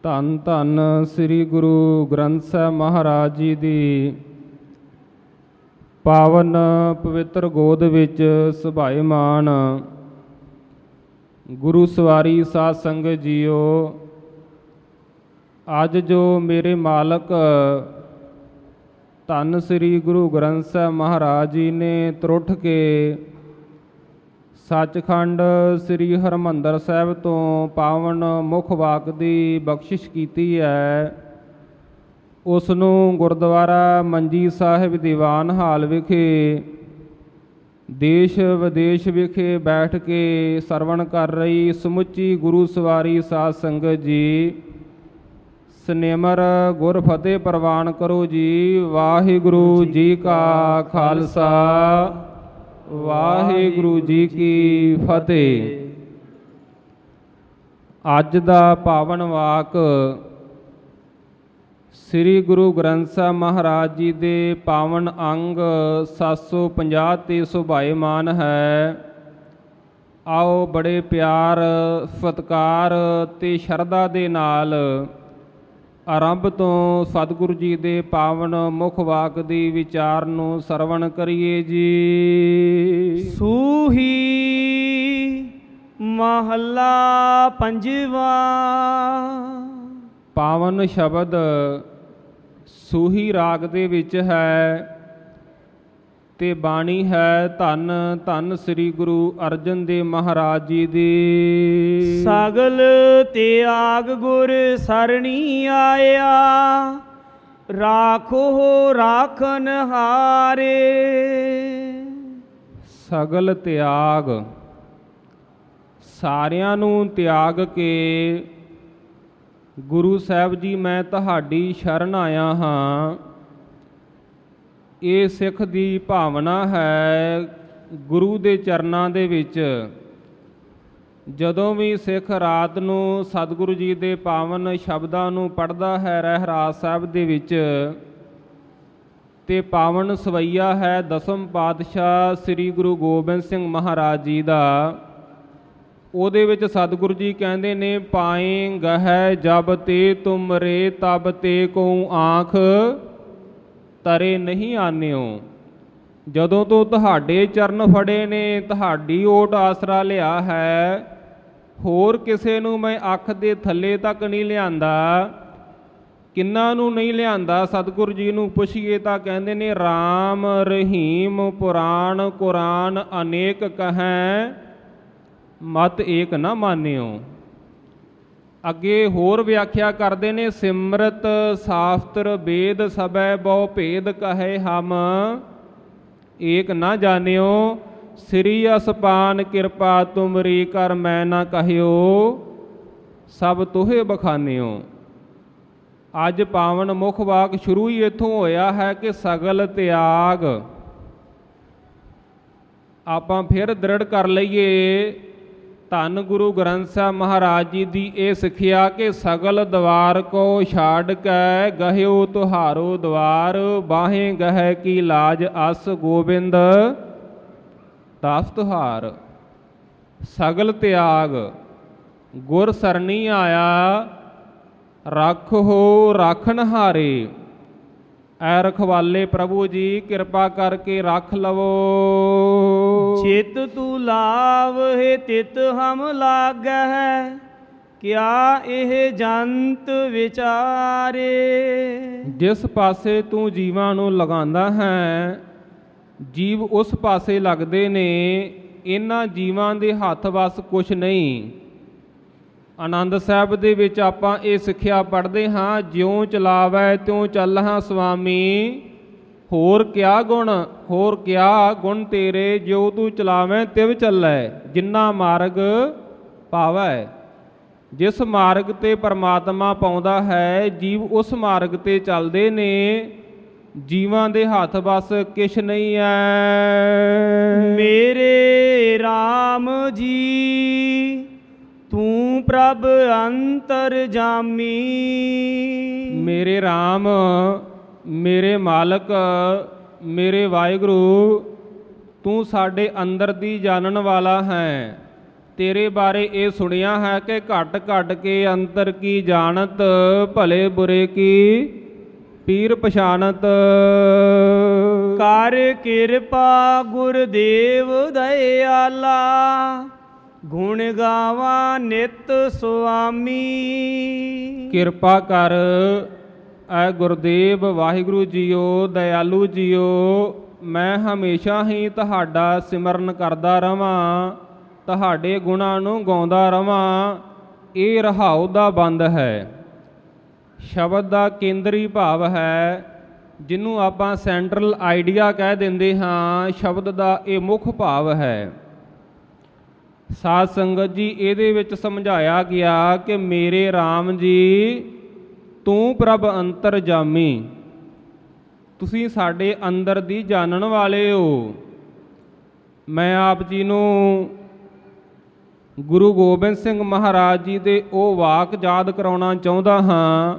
ਧੰਨ ਧੰਨ ਸ੍ਰੀ ਗੁਰੂ ਗ੍ਰੰਥ ਸਾਹਿਬ ਮਹਾਰਾਜ ਜੀ ਦੀ ਪਾਵਨ ਪਵਿੱਤਰ ਗੋਦ ਵਿੱਚ ਸੁਭਾਏਮਾਨ ਗੁਰੂ ਸਵਾਰੀ ਸਾਧ ਸੰਗਤ ਜੀਓ, ਅੱਜ ਜੋ ਮੇਰੇ ਮਾਲਕ ਧੰਨ ਸ੍ਰੀ ਗੁਰੂ ਗ੍ਰੰਥ ਸਾਹਿਬ ਮਹਾਰਾਜ ਜੀ ਨੇ ਤੁਰਠ ਕੇ ਸੱਚਖੰਡ ਸ੍ਰੀ ਹਰਿਮੰਦਰ ਸਾਹਿਬ ਤੋਂ ਪਾਵਨ ਮੁੱਖ ਵਾਕ ਦੀ ਬਖਸ਼ਿਸ਼ ਕੀਤੀ ਹੈ, ਉਸ ਨੂੰ ਗੁਰਦੁਆਰਾ ਮੰਜੀ ਸਾਹਿਬ ਦੀਵਾਨ ਹਾਲ ਵਿਖੇ ਦੇਸ਼ ਵਿਦੇਸ਼ ਵਿਖੇ ਬੈਠ ਕੇ ਸਰਵਣ ਕਰ ਰਹੀ ਸਮੁੱਚੀ ਗੁਰੂ ਸਵਾਰੀ ਸਾਧ ਸੰਗਤ ਜੀ, ਸਨੇਮਰ ਗੁਰ ਫਤਿਹ ਪ੍ਰਵਾਨ ਕਰੋ ਜੀ। ਵਾਹਿਗੁਰੂ ਜੀ ਕਾ ਖਾਲਸਾ, ਵਾਹਿਗੁਰੂ ਜੀ ਕੀ ਫਤਿਹ। ਅੱਜ ਦਾ ਪਾਵਨ ਵਾਕ ਸ੍ਰੀ ਗੁਰੂ ਗ੍ਰੰਥ ਸਾਹਿਬ ਮਹਾਰਾਜ ਜੀ ਦੇ ਪਾਵਨ ਅੰਗ 750 ਤੇ ਸੁਭਾਏਮਾਨ ਹੈ। ਆਓ ਬੜੇ ਪਿਆਰ ਸਤਿਕਾਰ ਤੇ ਸ਼ਰਧਾ ਦੇ ਨਾਲ ਆਰੰਭ ਤੋਂ ਸਤਿਗੁਰੂ ਜੀ ਦੇ ਪਾਵਨ ਮੁੱਖ ਵਾਕ ਦੀ ਵਿਚਾਰ ਨੂੰ ਸਰਵਣ ਕਰੀਏ ਜੀ। ਸੂਹੀ ਮਹੱਲਾ ਪੰਜਵਾ। ਪਾਵਨ ਸ਼ਬਦ ਸੂਹੀ ਰਾਗ ਦੇ ਵਿੱਚ ਹੈ ਤੇ ਬਾਣੀ ਹੈ ਧੰਨ ਧੰਨ ਸ੍ਰੀ ਗੁਰੂ ਅਰਜਨ ਦੇਵ ਮਹਾਰਾਜ ਜੀ ਦੀ। ਸਗਲ ਤਿਆਗ ਗੁਰ ਸਰਣੀ ਆਇਆ, ਰਾਖੋ ਰਾਖਨ ਹਾਰੇ। ਸਗਲ ਤਿਆਗ, ਸਾਰਿਆਂ ਨੂੰ ਤਿਆਗ ਕੇ ਗੁਰੂ ਸਾਹਿਬ ਜੀ ਮੈਂ ਤੁਹਾਡੀ ਸ਼ਰਨ ਆਇਆ ਹਾਂ। ਇਹ ਸਿੱਖ ਦੀ ਭਾਵਨਾ ਹੈ। ਗੁਰੂ ਦੇ ਚਰਨਾਂ ਦੇ ਵਿੱਚ ਜਦੋਂ ਵੀ ਸਿੱਖ ਰਾਤ ਨੂੰ ਸਤਿਗੁਰੂ ਜੀ ਦੇ ਪਾਵਨ ਸ਼ਬਦਾਂ ਨੂੰ ਪੜ੍ਹਦਾ ਹੈ ਰਹਿਰਾਸ ਸਾਹਿਬ ਦੇ ਵਿੱਚ, ਤੇ ਪਾਵਨ ਸਵਈਆ ਹੈ ਦਸਮ ਪਾਤਸ਼ਾਹ ਸ੍ਰੀ ਗੁਰੂ ਗੋਬਿੰਦ ਸਿੰਘ ਮਹਾਰਾਜ ਜੀ ਦਾ। ਉਹਦੇ ਵਿੱਚ ਸਤਿਗੁਰੂ ਜੀ ਕਹਿੰਦੇ ਨੇ, ਪਾਏ ਗਹਿ ਜਬ ਤੇ ਤੁਮਰੇ ਤਬ ਤੇ ਕੋ ਆਂਖ ਤਰੇ ਨਹੀਂ ਆਨਿਓ। ਜਦੋਂ ਤੋਂ ਤੁਹਾਡੇ ਚਰਨ ਫੜੇ ਨੇ, ਤੁਹਾਡੀ ਓਟ ਆਸਰਾ ਲਿਆ ਹੈ, ਹੋਰ ਕਿਸੇ ਨੂੰ ਮੈਂ ਅੱਖ ਦੇ ਥੱਲੇ ਤੱਕ ਨਹੀਂ ਲਿਆਂਦਾ। ਕਿੰਨਾਂ ਨੂੰ ਨਹੀਂ ਲਿਆਂਦਾ? ਸਤਿਗੁਰੂ ਜੀ ਨੂੰ ਪੁੱਛੀਏ ਤਾਂ ਕਹਿੰਦੇ ਨੇ, ਰਾਮ ਰਹੀਮ ਪੁਰਾਣ ਕੁਰਾਨ ਅਨੇਕ ਕਹੈ, ਮਤ ਏਕ ਨਾ ਮਾਨਿਓ। ਅੱਗੇ ਹੋਰ ਵਿਆਖਿਆ ਕਰਦੇ ਨੇ, ਸਿਮਰਤ ਸ਼ਾਸਤਰ ਵੇਦ ਸਭੈ ਬਹੁ ਭੇਦ ਕਹੇ ਹਮ, ਏਕ ਨਾ ਜਾਣਿਓ। ਸ੍ਰੀ ਅਸਪਾਨ ਕਿਰਪਾ ਤੁਮਰੀ ਕਰ ਮੈਂ ਨਾ ਕਹਿਓ, ਸਭ ਤੋਹੇ ਬਖਾਨਿਓ। ਅੱਜ ਪਾਵਨ ਮੁੱਖ ਵਾਕ ਸ਼ੁਰੂ ਹੀ ਇੱਥੋਂ ਹੋਇਆ ਹੈ ਕਿ ਸਗਲ ਤਿਆਗ। ਆਪਾਂ ਫਿਰ ਦ੍ਰਿੜ ਕਰ ਲਈਏ ਧੰਨ ਗੁਰੂ ਗ੍ਰੰਥ ਸਾਹਿਬ ਮਹਾਰਾਜ ਜੀ ਦੀ ਇਹ ਸਿੱਖਿਆ ਕਿ ਸਗਲ ਦਵਾਰ ਕੋ ਛਾੜ ਕੇ ਗਹਿਓ ਤੁਹਾਰੋ ਦਵਾਰ, ਬਾਹੇ ਗਹਿ ਕੀ ਲਾਜ ਅਸ ਗੋਬਿੰਦ ਦਾਸ ਤੁਹਾਰ। ਸਗਲ ਤਿਆਗ, ਗੁਰ ਸਰਣੀ ਆਇਆ, ਰੱਖੋ ਰਾਖਣ ਹਾਰੇ। ਐ ਰਖਵਾਲੇ ਪ੍ਰਭੂ ਜੀ ਕਿਰਪਾ ਕਰਕੇ ਰੱਖ ਲਵੋ। ਚਿਤ ਤੂ ਲਾਵਹਿ ਤਿਤ ਹਮ ਲਾਗਹਿ, ਕਿਆ ਇਹ ਜੰਤ ਵਿਚਾਰੇ। ਜਿਸ ਪਾਸੇ ਤੂੰ ਜੀਵਾਂ ਨੂੰ ਲਗਾਉਂਦਾ ਹੈ, ਜੀਵ ਉਸ ਪਾਸੇ ਲੱਗਦੇ ਨੇ। ਇਹਨਾਂ ਜੀਵਾਂ ਦੇ ਹੱਥ ਵੱਸ ਕੁਛ ਨਹੀਂ। ਆਨੰਦ ਸਾਹਿਬ ਦੇ ਵਿੱਚ ਆਪਾਂ ਇਹ ਸਿੱਖਿਆ ਪੜ੍ਹਦੇ ਹਾਂ, ਜਿਉਂ ਚਲਾਵੈ ਤਿਉਂ ਚੱਲਹਾਂ ਸੁਆਮੀ, ਹੋਰ ਕਿਆ ਗੁਣ, ਹੋਰ ਕਿਆ ਗੁਣ ਤੇਰੇ, ਜਿਉ ਤੂੰ ਚਲਾਵੈ ਤਿਵ ਚੱਲੈ, ਜਿੰਨਾ ਮਾਰਗ ਪਾਵੈ। ਜਿਸ ਮਾਰਗ ਤੇ ਪਰਮਾਤਮਾ ਪਾਉਂਦਾ ਹੈ, ਜੀਵ ਉਸ ਮਾਰਗ ਤੇ ਚੱਲਦੇ ਨੇ। ਜੀਵਾਂ ਦੇ ਹੱਥ ਬਸ ਕਿਛ ਨਹੀਂ ਹੈ। ਮੇਰੇ RAM ਜੀ ਤੂੰ ਪ੍ਰਭ ਅੰਤਰ ਜਾਮੀ। ਮੇਰੇ RAM, ਮੇਰੇ ਮਾਲਕ, ਮੇਰੇ ਵਾਹਿਗੁਰੂ, ਤੂੰ ਸਾਡੇ ਅੰਦਰ ਦੀ ਜਾਣਨ ਵਾਲਾ ਹੈ ਤੇਰੇ ਬਾਰੇ ਇਹ ਸੁਣਿਆ ਹੈ ਕਿ ਘਟ ਘਟ ਕੇ ਅੰਤਰ ਕੀ ਜਾਣਤ, ਭਲੇ ਬੁਰੇ ਕੀ ਪੀਰ ਪਛਾਨਤ। ਕਰ ਕਿਰਪਾ ਗੁਰਦੇਵ ਦਇਆਲਾ, ਗੁਣ ਗਾਵਾਂ ਨਿਤ ਸੁਆਮੀ। ਕਿਰਪਾ ਕਰ ਐ ਗੁਰਦੇਵ ਵਾਹਿਗੁਰੂ ਜੀਓ, ਦਇਆਲੂ ਜੀਓ, ਮੈਂ ਹਮੇਸ਼ਾ ਹੀ ਤੁਹਾਡਾ ਸਿਮਰਨ ਕਰਦਾ ਰਵਾਂ, ਤੁਹਾਡੇ ਗੁਣਾਂ ਨੂੰ ਗਾਉਂਦਾ ਰਵਾਂ। ਇਹ ਰਹਾਉ ਦਾ ਬੰਦ ਹੈ, ਸ਼ਬਦ ਦਾ ਕੇਂਦਰੀ ਭਾਵ ਹੈ, ਜਿਹਨੂੰ ਆਪਾਂ ਸੈਂਟਰਲ ਆਈਡੀਆ ਕਹਿ ਦਿੰਦੇ ਹਾਂ। ਸ਼ਬਦ ਦਾ ਇਹ ਮੁੱਖ ਭਾਵ ਹੈ। ਸਾਧ ਸੰਗਤ ਜੀ, ਇਹਦੇ ਵਿੱਚ ਸਮਝਾਇਆ ਗਿਆ ਕਿ ਮੇਰੇ RAM ਜੀ ਤੂੰ ਪ੍ਰਭ ਅੰਤਰਜਾਮੀ, ਤੁਸੀਂ ਸਾਡੇ ਅੰਦਰ ਦੀ ਜਾਣਨ ਵਾਲੇ ਹੋ। ਮੈਂ ਆਪ ਜੀ ਨੂੰ ਗੁਰੂ ਗੋਬਿੰਦ ਸਿੰਘ ਮਹਾਰਾਜ ਜੀ ਦੇ ਉਹ ਵਾਕ ਯਾਦ ਕਰਾਉਣਾ ਚਾਹੁੰਦਾ ਹਾਂ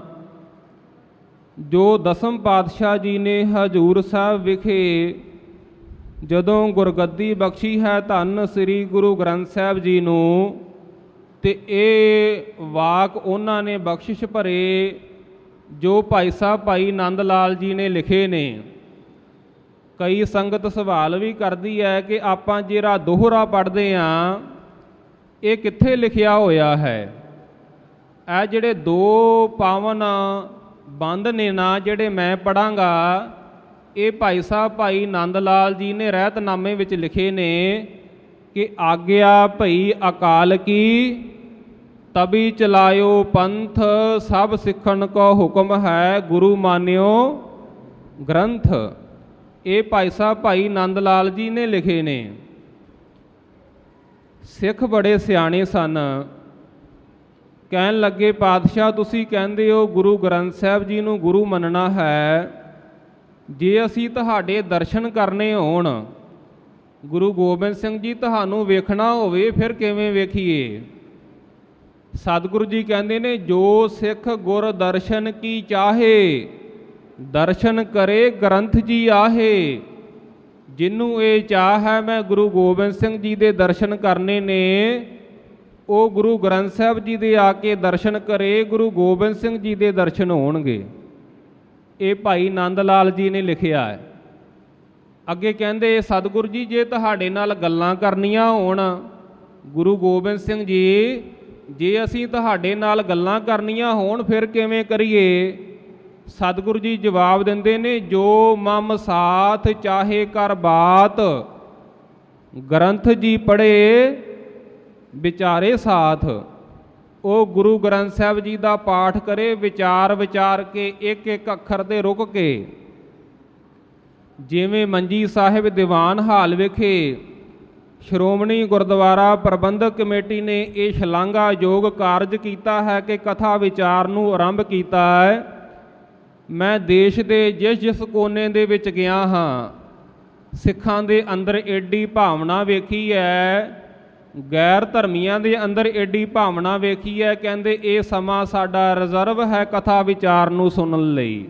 ਜੋ ਦਸਮ ਪਾਤਸ਼ਾਹ ਜੀ ਨੇ ਹਜ਼ੂਰ ਸਾਹਿਬ ਵਿਖੇ ਜਦੋਂ ਗੁਰਗੱਦੀ ਬਖਸ਼ੀ ਹੈ ਧੰਨ ਸ੍ਰੀ ਗੁਰੂ ਗ੍ਰੰਥ ਸਾਹਿਬ ਜੀ ਨੂੰ, ਤੇ ਇਹ ਵਾਕ ਉਹਨਾਂ ਨੇ ਬਖਸ਼ਿਸ਼ ਭਰੇ ਜੋ ਭਾਈ ਸਾਹਿਬ ਭਾਈ ਨੰਦ ਲਾਲ ਜੀ ਨੇ ਲਿਖੇ ਨੇ। ਕਈ ਸੰਗਤ ਸਵਾਲ ਵੀ ਕਰਦੀ ਹੈ ਕਿ ਆਪਾਂ ਜਿਹੜਾ ਦੋਹਰਾ ਪੜ੍ਹਦੇ ਹਾਂ ਇਹ ਕਿੱਥੇ ਲਿਖਿਆ ਹੋਇਆ ਹੈ। ਇਹ ਜਿਹੜੇ ਦੋ ਪਾਵਨ ਬੰਦ ਨੇ ਨਾ ਜਿਹੜੇ ਮੈਂ ਪੜਾਂਗਾ, ਇਹ ਭਾਈ ਸਾਹਿਬ ਭਾਈ ਨੰਦ ਲਾਲ ਜੀ ਨੇ ਰਹਿਤਨਾਮੇ ਵਿੱਚ ਲਿਖੇ ਨੇ ਕਿ ਆਗਿਆ ਭਈ ਅਕਾਲ ਕੀ, ਤਬੀ ਚਲਾਇਓ ਪੰਥ, ਸਭ ਸਿੱਖਣ ਕੋ ਹੁਕਮ ਹੈ, ਗੁਰੂ ਮਾਨਿਓ ਗ੍ਰੰਥ। ਇਹ ਭਾਈ ਸਾਹਿਬ ਭਾਈ ਨੰਦ ਲਾਲ ਜੀ ਨੇ ਲਿਖੇ ਨੇ। ਸਿੱਖ ਬੜੇ ਸਿਆਣੇ ਸਨ, ਕਹਿਣ ਲੱਗੇ ਪਾਤਸ਼ਾਹ ਤੁਸੀਂ ਕਹਿੰਦੇ ਹੋ ਗੁਰੂ ਗ੍ਰੰਥ ਸਾਹਿਬ ਜੀ ਨੂੰ ਗੁਰੂ ਮੰਨਣਾ ਹੈ, ਜੇ ਅਸੀਂ ਤੁਹਾਡੇ ਦਰਸ਼ਨ ਕਰਨੇ ਹੋਣ, ਗੁਰੂ ਗੋਬਿੰਦ ਸਿੰਘ ਜੀ ਤੁਹਾਨੂੰ ਵੇਖਣਾ ਹੋਵੇ, ਫਿਰ ਕਿਵੇਂ ਵੇਖੀਏ। ਸਤਿਗੁਰੂ ਜੀ ਕਹਿੰਦੇ ਨੇ ਜੋ ਸਿੱਖ ਗੁਰ ਦਰਸ਼ਨ ਕੀ ਚਾਹੇ, ਦਰਸ਼ਨ ਕਰੇ ਗ੍ਰੰਥ ਜੀ ਆਹੇ। ਜਿਹਨੂੰ ਇਹ ਚਾਹ ਹੈ ਮੈਂ ਗੁਰੂ ਗੋਬਿੰਦ ਸਿੰਘ ਜੀ ਦੇ ਦਰਸ਼ਨ ਕਰਨੇ ਨੇ, ਉਹ ਗੁਰੂ ਗ੍ਰੰਥ ਸਾਹਿਬ ਜੀ ਦੇ ਆ ਕੇ ਦਰਸ਼ਨ ਕਰੇ, ਗੁਰੂ ਗੋਬਿੰਦ ਸਿੰਘ ਜੀ ਦੇ ਦਰਸ਼ਨ ਹੋਣਗੇ। ਇਹ ਭਾਈ ਨੰਦ ਲਾਲ ਜੀ ਨੇ ਲਿਖਿਆ ਹੈ। ਅੱਗੇ ਕਹਿੰਦੇ ਸਤਿਗੁਰੂ ਜੀ ਜੇ ਤੁਹਾਡੇ ਨਾਲ ਗੱਲਾਂ ਕਰਨੀਆਂ ਹੋਣ, ਗੁਰੂ ਗੋਬਿੰਦ ਸਿੰਘ ਜੀ ਜੇ ਅਸੀਂ ਤੁਹਾਡੇ ਨਾਲ ਗੱਲਾਂ ਕਰਨੀਆਂ ਹੋਣ ਫਿਰ ਕਿਵੇਂ ਕਰੀਏ। ਸਤਿਗੁਰੂ ਜੀ ਜਵਾਬ ਦਿੰਦੇ ਨੇ ਜੋ ਮਮ ਸਾਥ ਚਾਹੇ ਕਰ ਬਾਤ, ਗ੍ਰੰਥ ਜੀ ਪੜ੍ਹੇ ਵਿਚਾਰੇ ਸਾਥ। ਉਹ ਗੁਰੂ ਗ੍ਰੰਥ ਸਾਹਿਬ ਜੀ ਦਾ ਪਾਠ ਕਰੇ ਵਿਚਾਰ ਵਿਚਾਰ ਕੇ, ਇੱਕ ਇੱਕ ਅੱਖਰ ਤੇ ਰੁਕ ਕੇ। ਜਿਵੇਂ ਮੰਜੀ ਸਾਹਿਬ ਦੀਵਾਨ ਹਾਲ ਵਿਖੇ ਸ਼੍ਰੋਮਣੀ ਗੁਰਦੁਆਰਾ ਪ੍ਰਬੰਧਕ ਕਮੇਟੀ ਨੇ ਇਹ ਸ਼ਲਾਘਾਯੋਗ ਕਾਰਜ ਕੀਤਾ ਹੈ ਕਿ ਕਥਾ ਵਿਚਾਰ ਨੂੰ ਆਰੰਭ ਕੀਤਾ ਹੈ। ਮੈਂ ਦੇਸ਼ ਦੇ ਜਿਸ ਜਿਸ ਕੋਨੇ ਦੇ ਵਿੱਚ ਗਿਆ ਹਾਂ, ਸਿੱਖਾਂ ਦੇ ਅੰਦਰ ਏਡੀ ਭਾਵਨਾ ਵੇਖੀ ਹੈ, ਗੈਰ ਧਰਮੀਆਂ ਦੇ ਅੰਦਰ ਏਡੀ ਭਾਵਨਾ ਵੇਖੀ ਹੈ। ਕਹਿੰਦੇ ਇਹ ਸਮਾਂ ਸਾਡਾ ਰਿਜ਼ਰਵ ਹੈ ਕਥਾ ਵਿਚਾਰ ਨੂੰ ਸੁਣਨ ਲਈ।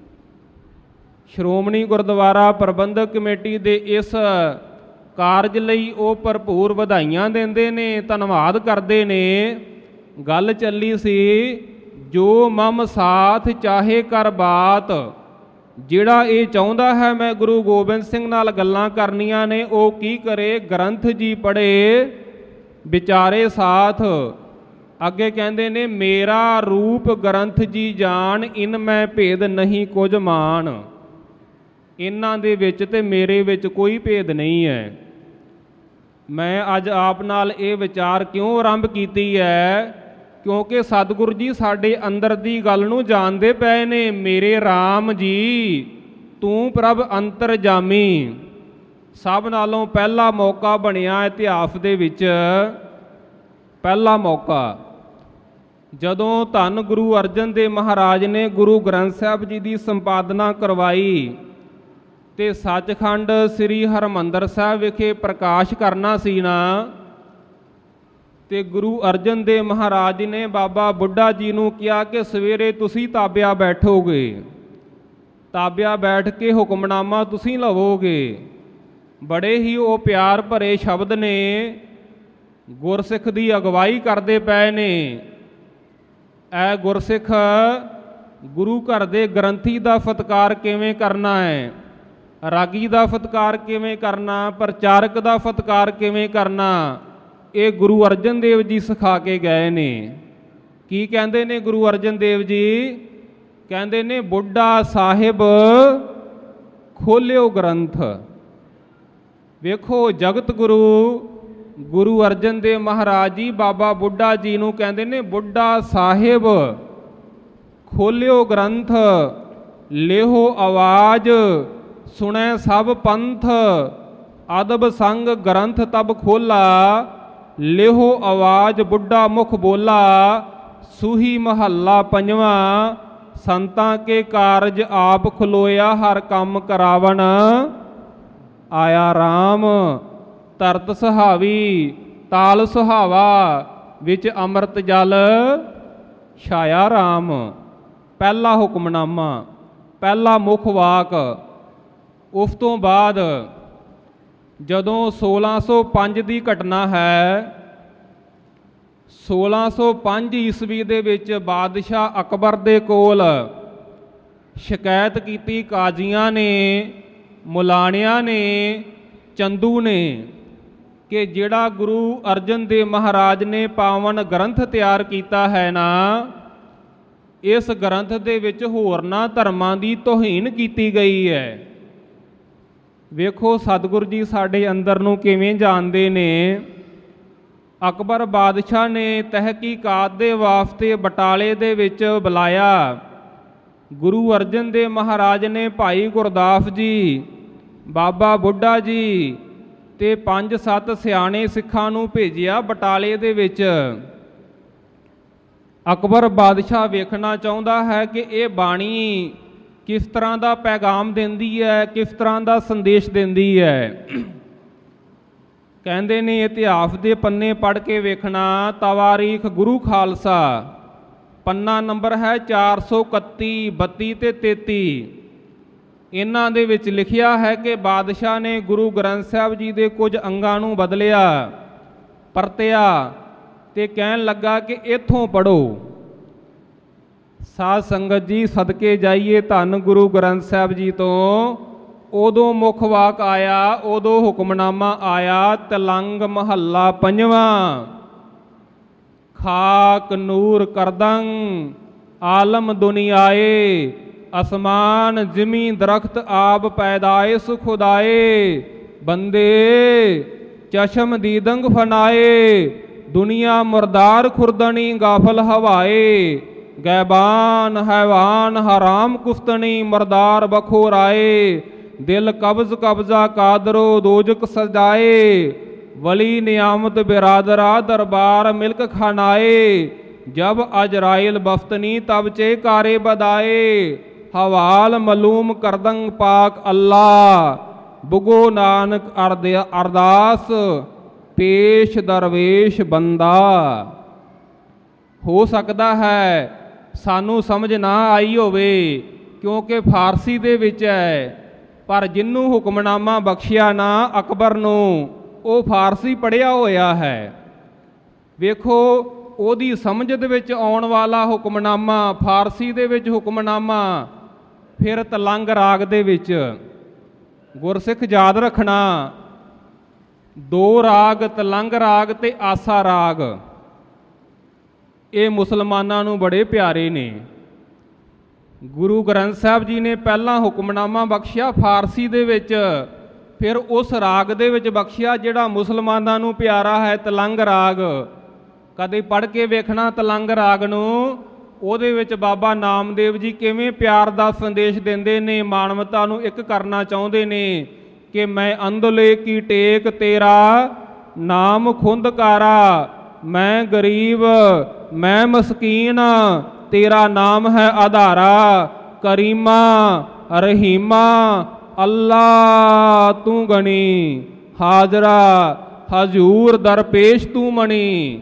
ਸ਼੍ਰੋਮਣੀ ਗੁਰਦੁਆਰਾ ਪ੍ਰਬੰਧਕ ਕਮੇਟੀ ਦੇ ਇਸ ਕਾਰਜ ਲਈ ਉਹ ਭਰਪੂਰ ਵਧਾਈਆਂ ਦਿੰਦੇ ਨੇ, ਧੰਨਵਾਦ ਕਰਦੇ ਨੇ। ਗੱਲ ਚੱਲੀ ਸੀ ਜੋ ਮਮ ਸਾਥ ਚਾਹੇ ਕਰ ਬਾਤ, ਜਿਹੜਾ ਇਹ ਚਾਹੁੰਦਾ ਹੈ ਮੈਂ ਗੁਰੂ ਗੋਬਿੰਦ ਸਿੰਘ ਨਾਲ ਗੱਲਾਂ ਕਰਨੀਆਂ ਨੇ, ਉਹ ਕੀ ਕਰੇ, ਗ੍ਰੰਥ ਜੀ ਪੜ੍ਹੇ ਵਿਚਾਰੇ ਸਾਥ। ਅੱਗੇ ਕਹਿੰਦੇ ਨੇ ਮੇਰਾ ਰੂਪ ਗ੍ਰੰਥ ਜੀ ਜਾਣ, ਇਨ ਮੈਂ ਭੇਦ ਨਹੀਂ ਕੁਝ ਮਾਨ। ਇਹਨਾਂ ਦੇ ਵਿੱਚ ਤੇ ਮੇਰੇ ਵਿੱਚ ਕੋਈ ਭੇਦ ਨਹੀਂ ਹੈ। ਮੈਂ ਅੱਜ ਆਪ ਨਾਲ ਇਹ ਵਿਚਾਰ ਕਿਉਂ ਆਰੰਭ ਕੀਤੀ ਹੈ, ਕਿਉਂਕਿ ਸਤਿਗੁਰੂ ਜੀ ਸਾਡੇ ਅੰਦਰ ਦੀ ਗੱਲ ਨੂੰ ਜਾਣਦੇ ਪਏ ਨੇ। ਮੇਰੇ RAM ਜੀ ਤੂੰ ਪ੍ਰਭ ਅੰਤਰਜਾਮੀ। ਸਭ ਨਾਲੋਂ ਪਹਿਲਾ ਮੌਕਾ ਬਣਿਆ ਇਤਿਹਾਸ ਦੇ ਵਿੱਚ, ਪਹਿਲਾ ਮੌਕਾ ਜਦੋਂ ਧੰਨ ਗੁਰੂ ਅਰਜਨ ਦੇਵ ਮਹਾਰਾਜ ਨੇ ਗੁਰੂ ਗ੍ਰੰਥ ਸਾਹਿਬ ਜੀ ਦੀ ਸੰਪਾਦਨਾ ਕਰਵਾਈ ਤੇ ਸੱਚਖੰਡ ਸ੍ਰੀ ਹਰਿਮੰਦਰ ਸਾਹਿਬ ਵਿਖੇ ਪ੍ਰਕਾਸ਼ ਕਰਨਾ ਸੀ ਨਾ, ਤੇ ਗੁਰੂ ਅਰਜਨ ਦੇਵ ਮਹਾਰਾਜ ਨੇ ਬਾਬਾ ਬੁੱਢਾ ਜੀ ਨੂੰ ਕਿਹਾ ਕਿ ਸਵੇਰੇ ਤੁਸੀਂ ਤਾਬਿਆ ਬੈਠੋਗੇ, ਤਾਬਿਆ ਬੈਠ ਕੇ ਹੁਕਮਨਾਮਾ ਤੁਸੀਂ ਲਵੋਗੇ। ਬੜੇ ਹੀ ਉਹ ਪਿਆਰ ਭਰੇ ਸ਼ਬਦ ਨੇ ਗੁਰਸਿੱਖ ਦੀ ਅਗਵਾਈ ਕਰਦੇ ਪਏ ਨੇ। ਐ ਗੁਰਸਿੱਖ ਗੁਰੂ ਘਰ ਦੇ ਗ੍ਰੰਥੀ ਦਾ ਸਤਿਕਾਰ ਕਿਵੇਂ ਕਰਨਾ ਹੈ, ਰਾਗੀ ਦਾ ਸਤਿਕਾਰ ਕਿਵੇਂ ਕਰਨਾ, ਪ੍ਰਚਾਰਕ ਦਾ ਸਤਿਕਾਰ ਕਿਵੇਂ ਕਰਨਾ, ਇਹ ਗੁਰੂ ਅਰਜਨ ਦੇਵ ਜੀ ਸਿਖਾ ਕੇ ਗਏ ਨੇ। ਕੀ ਕਹਿੰਦੇ ਨੇ ਗੁਰੂ ਅਰਜਨ ਦੇਵ ਜੀ? ਕਹਿੰਦੇ ਨੇ ਬੁੱਢਾ ਸਾਹਿਬ ਖੋਲਿਓ ਗ੍ਰੰਥ। ਵੇਖੋ ਜਗਤ ਗੁਰੂ ਅਰਜਨ ਦੇਵ ਮਹਾਰਾਜ ਜੀ ਬਾਬਾ ਬੁੱਢਾ ਜੀ ਨੂੰ ਕਹਿੰਦੇ ਨੇ ਬੁੱਢਾ ਸਾਹਿਬ ਖੋਲਿਓ ਗ੍ਰੰਥ, ਲੇਹੋ ਆਵਾਜ਼ ਸੁਣੈ ਸਭ ਪੰਥ, ਅਦਬ ਸੰਗ ਗ੍ਰੰਥ ਤਬ ਖੋਲਾ, ਲੇਹੋ ਆਵਾਜ਼ ਬੁੱਢਾ ਮੁਖ ਬੋਲਾ, ਸੂਹੀ ਮਹੱਲਾ ਪੰਜਵਾਂ, ਸੰਤਾਂ ਕੇ ਕਾਰਜ ਆਪ ਖਲੋਇਆ, ਹਰ ਕੰਮ ਕਰਾਵਣ ਆਇਆ ਰਾਮ, ਧਰਤ ਸੁਹਾਵੀ ਤਾਲ ਸੁਹਾਵਾ, ਵਿੱਚ ਅੰਮ੍ਰਿਤ ਜਲ ਛਾਇਆ ਰਾਮ। ਪਹਿਲਾ ਹੁਕਮਨਾਮਾ, ਪਹਿਲਾ ਮੁੱਖ ਵਾਕ। ਉਸ ਤੋਂ ਬਾਅਦ ਜਦੋਂ 1605 ਦੀ ਘਟਨਾ ਹੈ, 1605 ਈਸਵੀ ਦੇ ਵਿੱਚ ਬਾਦਸ਼ਾਹ ਅਕਬਰ ਦੇ ਕੋਲ ਸ਼ਿਕਾਇਤ ਕੀਤੀ ਕਾਜ਼ੀਆਂ ਨੇ, ਮੁਲਾਣਿਆਂ ਨੇ, ਚੰਦੂ ਨੇ ਕਿ ਜਿਹੜਾ ਗੁਰੂ ਅਰਜਨ ਦੇਵ ਮਹਾਰਾਜ ਨੇ ਪਾਵਨ ਗ੍ਰੰਥ ਤਿਆਰ ਕੀਤਾ ਹੈ ਨਾ, ਇਸ ਗ੍ਰੰਥ ਦੇ ਵਿੱਚ ਹੋਰਨਾਂ ਧਰਮਾਂ ਦੀ ਤੋਹੀਨ ਕੀਤੀ ਗਈ ਹੈ। ਵੇਖੋ ਸਤਿਗੁਰੂ ਜੀ ਸਾਡੇ ਅੰਦਰ ਨੂੰ ਕਿਵੇਂ ਜਾਣਦੇ ਨੇ। ਅਕਬਰ ਬਾਦਸ਼ਾਹ ਨੇ ਤਹਿਕੀਕਾਤ ਦੇ ਵਾਸਤੇ ਬਟਾਲੇ ਦੇ ਵਿੱਚ ਬੁਲਾਇਆ। ਗੁਰੂ ਅਰਜਨ ਦੇਵ ਮਹਾਰਾਜ ਨੇ ਭਾਈ ਗੁਰਦਾਸ ਜੀ, ਬਾਬਾ ਬੁੱਢਾ ਜੀ ਤੇ 5-7 ਸਿਆਣੇ ਸਿੱਖਾਂ ਨੂੰ ਭੇਜਿਆ ਬਟਾਲੇ ਦੇ ਵਿੱਚ। ਅਕਬਰ ਬਾਦਸ਼ਾਹ ਵੇਖਣਾ ਚਾਹੁੰਦਾ ਹੈ ਕਿ ਇਹ ਬਾਣੀ ਕਿਸ ਤਰ੍ਹਾਂ ਦਾ ਪੈਗਾਮ ਦਿੰਦੀ ਹੈ, ਕਿਸ ਤਰ੍ਹਾਂ ਦਾ ਸੰਦੇਸ਼ ਦਿੰਦੀ ਹੈ। ਕਹਿੰਦੇ ਨੇ ਇਤਿਹਾਸ ਦੇ ਪੰਨੇ ਪੜ੍ਹ ਕੇ ਵੇਖਣਾ। ਤਵਾਰੀਖ ਗੁਰੂ ਖਾਲਸਾ ਪੰਨਾ ਨੰਬਰ ਹੈ 431, 32 ਤੇ 33। ਇਹਨਾਂ ਦੇ ਵਿੱਚ ਲਿਖਿਆ ਹੈ ਕਿ ਬਾਦਸ਼ਾਹ ਨੇ ਗੁਰੂ ਗ੍ਰੰਥ ਸਾਹਿਬ ਜੀ ਦੇ ਕੁਝ ਅੰਗਾਂ ਨੂੰ ਬਦਲਿਆ, ਪਰਤਿਆ ਤੇ ਕਹਿਣ ਲੱਗਾ ਕਿ ਇੱਥੋਂ ਪੜ੍ਹੋ। ਸਾਧ ਸੰਗਤ ਜੀ ਸਦਕੇ ਜਾਈਏ ਧੰਨ ਗੁਰੂ ਗ੍ਰੰਥ ਸਾਹਿਬ ਜੀ ਤੋਂ। ਉਦੋਂ ਮੁੱਖ ਵਾਕ ਆਇਆ, ਉਦੋਂ ਹੁਕਮਨਾਮਾ ਆਇਆ। ਤਲੰਗ ਮਹੱਲਾ ਪੰਜਵਾਂ, ਖਾਕ ਨੂਰ ਕਰਦੰ ਆਲਮ ਦੁਨੀਆਏ, ਅਸਮਾਨ ਜਿਮੀ ਦਰਖਤ ਆਬ ਪੈਦਾਇਸ ਖੁਦਾਏ, ਬੰਦੇ ਚਸ਼ਮ ਦੀਦੰਗ ਫਨਾਏ, ਦੁਨੀਆ ਮੁਰਦਾਰ ਖੁਰਦਣੀ ਗਾਫਲ ਹਵਾਏ, ਗੈਬਾਨ ਹੈਵਾਨ ਹਰਾਮ ਕੁਫਤਣੀ ਮਰਦਾਰ ਬਖੋਰਾਏ, ਦਿਲ ਕਬਜ਼ ਕਬਜ਼ਾ ਕਾਦਰੋ ਦੋਜਕ ਸਜਾਏ, ਵਲੀ ਨਿਆਮਤ ਬਿਰਾਦਰਾ ਦਰਬਾਰ ਮਿਲਕ ਖਾਨਾਏ, ਜਬ ਅਜਰਾਇਲ ਬਫਤਨੀ ਤਬ ਚੇਕਾਰੇ ਬਦਾਏ, ਹਵਾਲ ਮਲੂਮ ਕਰਦੰ ਪਾਕ ਅੱਲਾ, ਬੁਗੋ ਨਾਨਕ ਅਰਦਾਸ ਪੇਸ਼ ਦਰਵੇਸ਼ ਬੰਦਾ। ਹੋ ਸਕਦਾ ਹੈ ਸਾਨੂੰ ਸਮਝ ਨਾ ਆਈ ਹੋਵੇ ਕਿਉਂਕਿ ਫਾਰਸੀ ਦੇ ਵਿੱਚ ਹੈ, ਪਰ ਜਿਹਨੂੰ ਹੁਕਮਨਾਮਾ ਬਖਸ਼ਿਆ ਨਾ ਅਕਬਰ ਨੂੰ, ਉਹ ਫਾਰਸੀ ਪੜ੍ਹਿਆ ਹੋਇਆ ਹੈ। ਵੇਖੋ ਉਹਦੀ ਸਮਝ ਦੇ ਵਿੱਚ ਆਉਣ ਵਾਲਾ ਹੁਕਮਨਾਮਾ ਫਾਰਸੀ ਦੇ ਵਿੱਚ ਹੁਕਮਨਾਮਾ, ਫਿਰ ਤਲੰਗ ਰਾਗ ਦੇ ਵਿੱਚ। ਗੁਰਸਿੱਖ ਯਾਦ ਰੱਖਣਾ, 2 ਰਾਗ ਤਲੰਗ ਰਾਗ ਤੇ ਆਸਾ ਰਾਗ, ਇਹ ਮੁਸਲਮਾਨਾਂ ਨੂੰ ਬੜੇ ਪਿਆਰੇ ਨੇ। ਗੁਰੂ ਗ੍ਰੰਥ ਸਾਹਿਬ ਜੀ ਨੇ ਪਹਿਲਾਂ ਹੁਕਮਨਾਮਾ ਬਖਸ਼ਿਆ ਫਾਰਸੀ ਦੇ ਵਿੱਚ, ਫਿਰ ਉਸ ਰਾਗ ਦੇ ਵਿੱਚ ਬਖਸ਼ਿਆ ਜਿਹੜਾ ਮੁਸਲਮਾਨਾਂ ਨੂੰ ਪਿਆਰਾ ਹੈ, ਤਲੰਗ ਰਾਗ। ਕਦੇ ਪੜ੍ਹ ਕੇ ਵੇਖਣਾ ਤਲੰਗ ਰਾਗ ਨੂੰ। ਉਹਦੇ ਵਿੱਚ ਬਾਬਾ ਨਾਮਦੇਵ ਜੀ ਕਿਵੇਂ ਪਿਆਰ ਦਾ ਸੰਦੇਸ਼ ਦਿੰਦੇ ਨੇ, ਮਾਨਵਤਾ ਨੂੰ ਇੱਕ ਕਰਨਾ ਚਾਹੁੰਦੇ ਨੇ ਕਿ ਮੈਂ ਅੰਧਲੇ ਕੀ ਟੇਕ ਤੇਰਾ ਨਾਮ ਖੁੰਦਕਾਰਾ, ਮੈਂ ਗਰੀਬ ਮੈਂ ਮਸਕੀਨ ਤੇਰਾ ਨਾਮ ਹੈ ਆਧਾਰਾ, ਕਰੀਮਾ ਰਹੀਮਾ ਅੱਲਾ ਤੂੰ ਗਣੀ, ਹਾਜ਼ਰਾ ਹਜ਼ੂਰ ਦਰਪੇਸ਼ ਤੂੰ ਮਣੀ।